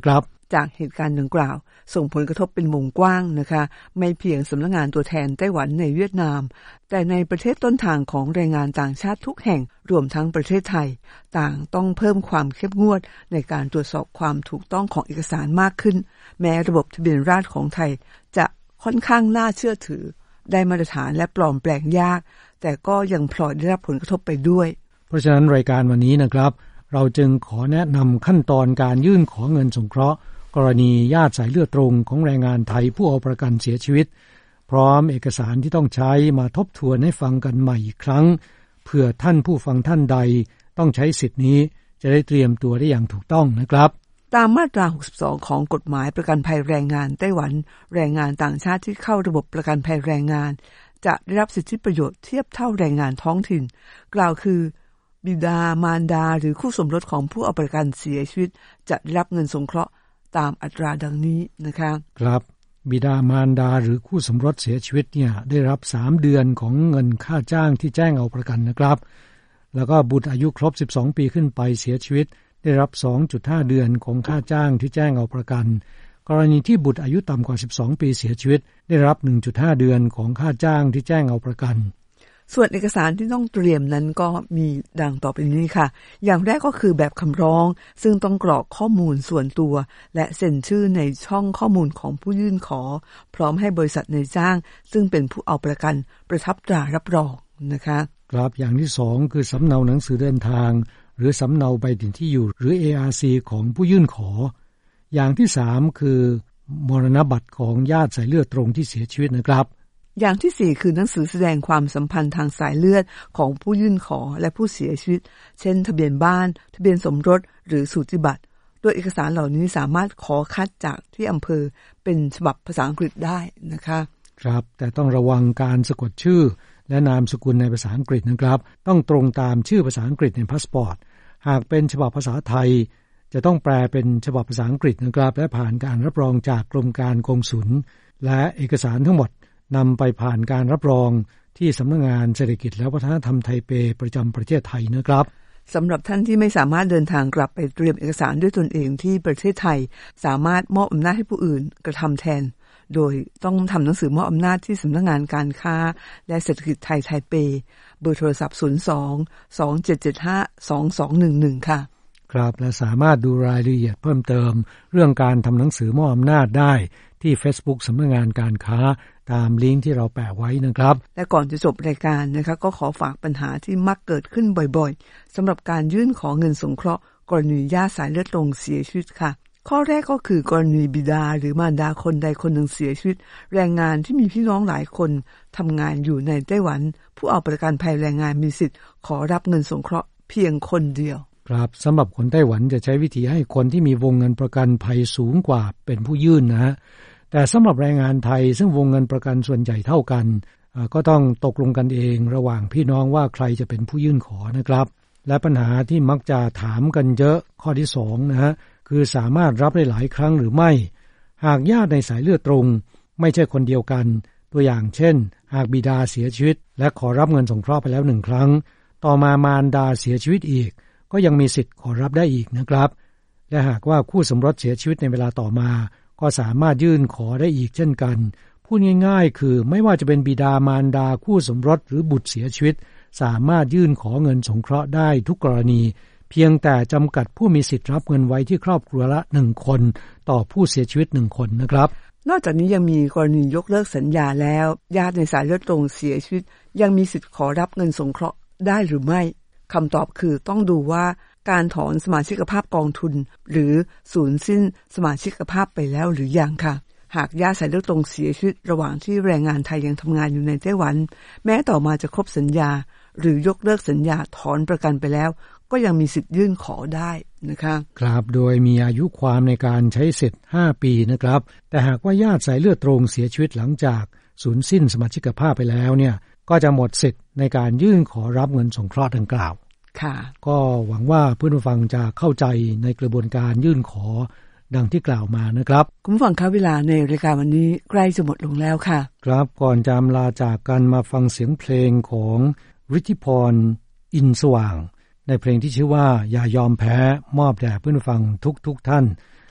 จากเหตุการณ์ดังกล่าวส่งผลกระทบเป็นวงกว้างนะคะไม่เพียงสำนักงานตัวแทนไต้หวันในเวียดนามแต่ในประเทศต้นทางของแรงงานต่างชาติทุกแห่งรวมทั้งประเทศไทยต่างต้องเพิ่มความเข้มงวดในการตรวจสอบความถูกต้องของเอกสารมากขึ้นแม้ระบบทะเบียนราษฎรของไทยจะค่อนข้างน่าเชื่อถือได้มาตรฐานและปลอมแปลงยากแต่ก็ยังพลอยได้รับผลกระทบไปด้วยเพราะฉะนั้นรายการวันนี้นะครับเราจึงขอแนะนำขั้นตอนการยื่นขอเงินสงเคราะห์กรณีญาติสายเลือดตรงของแรงงานไทยผู้เอาประกันเสียชีวิตพร้อมเอกสารที่ต้องใช้มาทบทวนให้ฟังกันใหม่อีกครั้งเพื่อท่านผู้ฟังท่านใดต้องใช้สิทธินี้จะได้เตรียมตัวได้อย่างถูกต้องนะครับตามมาตราหกสิบสองของกฎหมายประกันภัยแรงงานไต้หวันแรงงานต่างชาติที่เข้าระบบประกันภัยแรงงานจะได้รับสิทธิประโยชน์เทียบเท่าแรงงานท้องถิ่นกล่าวคือบิดามารดาหรือคู่สมรสของผู้เอาประกันเสียชีวิตจะได้รับเงินสงเคราะห์ตามอัตราดังนี้นะคะครับบิดามารดาหรือคู่สมรสเสียชีวิตเนี่ยได้รับสามเดือนของเงินค่าจ้างที่แจ้งเอาประกันนะครับแล้วก็บุตรอายุครบสิบสองปีขึ้นไปเสียชีวิตได้รับ สองจุดห้า เดือนของค่าจ้างที่แจ้งเอาประกันกรณีที่บุตรอายุต่ำกว่าสิบสองปีเสียชีวิตได้รับ หนึ่งจุดห้า เดือนของค่าจ้างที่แจ้งเอาประกันส่วนเอกสารที่ต้องเตรียมนั้นก็มีดังต่อไปนี้ค่ะอย่างแรกก็คือแบบคำร้องซึ่งต้องกรอกข้อมูลส่วนตัวและเซ็นชื่อในช่องข้อมูลของผู้ยื่นขอพร้อมให้บริษัทนายจ้างซึ่งเป็นผู้เอาประกันประทับตรารับรองนะคะครับอย่างที่สองคือสำเนาหนังสือเดินทางหรือสำเนาใบถิ่นที่อยู่หรือ เอ อาร์ ซี ของผู้ยื่นขออย่างที่สามคือมรณบัตรของญาติสายเลือดตรงที่เสียชีวิตนะครับอย่างที่สี่คือหนังสือแสดงความสัมพันธ์ทางสายเลือดของผู้ยื่นขอและผู้เสียชีวิตเช่นทะเบียนบ้านทะเบียนสมรสหรือสูติบัตรโดยเอกสารเหล่านี้สามารถขอคัดจากที่อำเภอเป็นฉบับภาษาอังกฤษได้นะคะครับแต่ต้องระวังการสะกดชื่อและนามสกุลในภาษาอังกฤษนะครับต้องตรงตามชื่อภาษาอังกฤษในพาสปอร์ตหากเป็นฉบับภาษาไทยจะต้องแปลเป็นฉบับภาษาอังกฤษนะครับและผ่านการรับรองจากกรมการกงสุลและเอกสารทั้งหมดนำไปผ่านการรับรองที่สำนักงานเศรษฐกิจและวัฒนธรรมไทเปประจำประเทศไทยนะครับสำหรับท่านที่ไม่สามารถเดินทางกลับไปเตรียมเอกสารด้วยตนเองที่ประเทศไทยสามารถมอบอำนาจให้ผู้อื่นกระทำแทนโดยต้องทำหนังสือมอบอำนาจที่สำนักงานการค้าและเศรษฐกิจไทยไทเปเบอร์โทรศัพท์ศูนย์ สอง สอง เจ็ด เจ็ด ห้า สอง สอง หนึ่ง หนึ่งค่ะครับและสามารถดูรายละเอียดเพิ่มเติมเรื่องการทำหนังสือมอบอำนาจได้ที่ Facebook สำนักงานการค้าตามลิงก์ที่เราแปะไว้นะครับและก่อนจะจบรายการนะคะก็ขอฝากปัญหาที่มักเกิดขึ้นบ่อยๆสำหรับการยื่นขอเงินสงเคราะห์กรณีญาติสายเลือดตรงเสียชีวิตค่ะข้อแรกก็คือกรณีบิดาหรือมารดาคนใดคนหนึ่งเสียชีวิตแรงงานที่มีพี่น้องหลายคนทำงานอยู่ในไต้หวันผู้เอาประกันภัยแรงงานมีสิทธิ์ขอรับเงินสงเคราะห์เพียงคนเดียวครับสำหรับคนไต้หวันจะใช้วิธีให้คนที่มีวงเงินประกันภัยสูงกว่าเป็นผู้ยื่นนะฮะแต่สำหรับแรงงานไทยซึ่งวงเงินประกันส่วนใหญ่เท่ากันก็ต้องตกลงกันเองระหว่างพี่น้องว่าใครจะเป็นผู้ยื่นขอนะครับและปัญหาที่มักจะถามกันเยอะข้อที่สองนะฮะคือสามารถรับได้หลายครั้งหรือไม่หากญาติในสายเลือดตรงไม่ใช่คนเดียวกันตัวอย่างเช่นหากบิดาเสียชีวิตและขอรับเงินสงเคราะห์ไปแล้วหนึ่งครั้งต่อมามารดาเสียชีวิตอีกก็ยังมีสิทธิ์ขอรับได้อีกนะครับและหากว่าคู่สมรสเสียชีวิตในเวลาต่อมาก็สามารถยื่นขอได้อีกเช่นกันพูดง่ายๆคือไม่ว่าจะเป็นบิดามารดาคู่สมรสหรือบุตรเสียชีวิตสามารถยื่นขอเงินสงเคราะห์ได้ทุกกรณีเพียงแต่จำกัดผู้มีสิทธิ์รับเงินไว้ที่ครอบครัวละหนึ่งคนต่อผู้เสียชีวิตหนึ่งคนนะครับนอกจากนี้ยังมีกรณียกเลิกสัญญาแล้วญาติในสายเลือดตรงเสียชีวิตยังมีสิทธิ์ขอรับเงินสงเคราะห์ได้หรือไม่คำตอบคือต้องดูว่าการถอนสมาชิกภาพกองทุนหรือสูญสิ้นสมาชิกภาพไปแล้วหรือยังค่ะหากญาติสายเลือดตรงเสียชีวิตระหว่างที่แรงงานไทยยังทำงานอยู่ในไต้หวันแม้ต่อมาจะครบสัญญาหรือยกเลิกสัญญาถอนประกันไปแล้วก็ยังมีสิทธิ์ยื่นขอได้นะคะครับโดยมีอายุความในการใช้สิทธิ์ห้าปีนะครับแต่หากว่าญาติสายเลือดตรงเสียชีวิตหลังจากสูญสิ้นสมาชิกภาพไปแล้วเนี่ยก็จะหมดสิทธิ์ในการยื่นขอรับเงินสงเคราะห์ดังกล่าวค่ะก็หวังว่าเพื่อนผู้ฟังจะเข้าใจในกระบวนการยื่นขอดังที่กล่าวมานะครับคุณผู้ฟังคะเวลาในรายการวันนี้ใกล้จะหมดลงแล้วค่ะครับก่อนจะลาจากกันมาฟังเสียงเพลงของฤทธิพรอินสว่างในเพลงที่ชื่อว่าอย่ายอมแพ้มอบแด่เพื่อนผู้ฟังทุกๆท่าน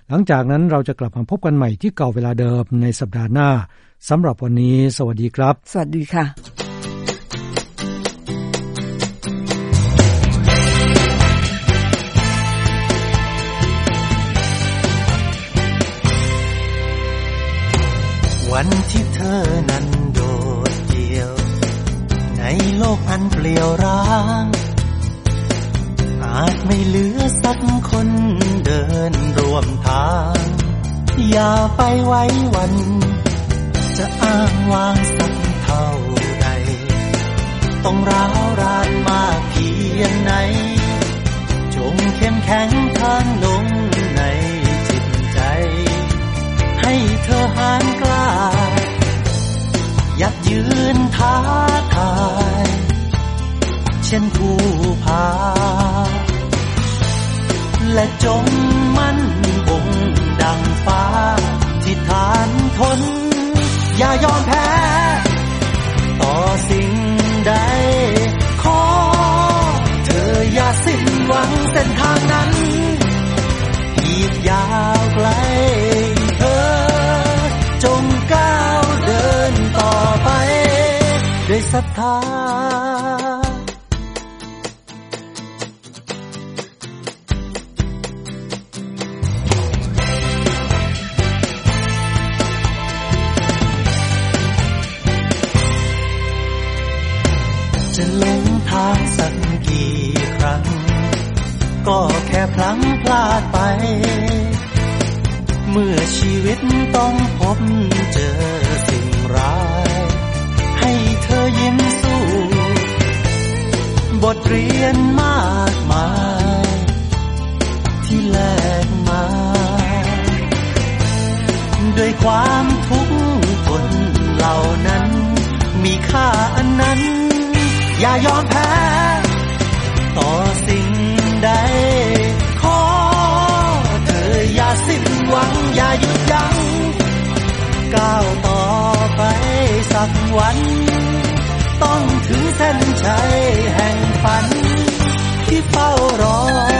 หลังจากนั้นเราจะกลับมาพบกันใหม่ที่เก่าเวลาเดิมในสัปดาห์หน้าสำหรับวันนี้สวัสดีครับสวัสดีค่ะวันที่เธอนั้นโดดเดี่ยวในโลกอันเปลี่ยวร้างอาจไม่เหลือสักคนเดินร่วมทางอย่าไปไว้วันจะอ้างว้างสักเท่าใดต้องร้าวรานมากเพียงไหนจงเข้มแข็งทานลงในจิตใจให้เธอหาญกล้ายักยืนท้าทายเช่นผู้พาและจงมั่นคงดังฟ้าที่ฐานทนอย่ายอมแพ้ต่อสิ่งใดขอเธออย่าสิ้นหวังเส้นทางนั้นอีกยาวไกลเธอจงก้าวเดินต่อไปด้วยศรัทธาจะหลงทางสักกี่ครั้งก็แค่พลั้งพลาดไปเมื่อชีวิตต้องพบเจอสิ่งร้ายให้เธอยิ้มสู้บทเรียนมากมายที่แลกมาด้วยความทุกข์ทนเหล่านั้นมีค่าอันนั้นอย่ายอมแพ้ต่อสิ่งใดขอเธออย่าสิ้นหวังอย่าหยุดยั้งก้าวต่อไปสักวันต้องถึงเส้นชัยแห่งฝันที่เฝ้ารอ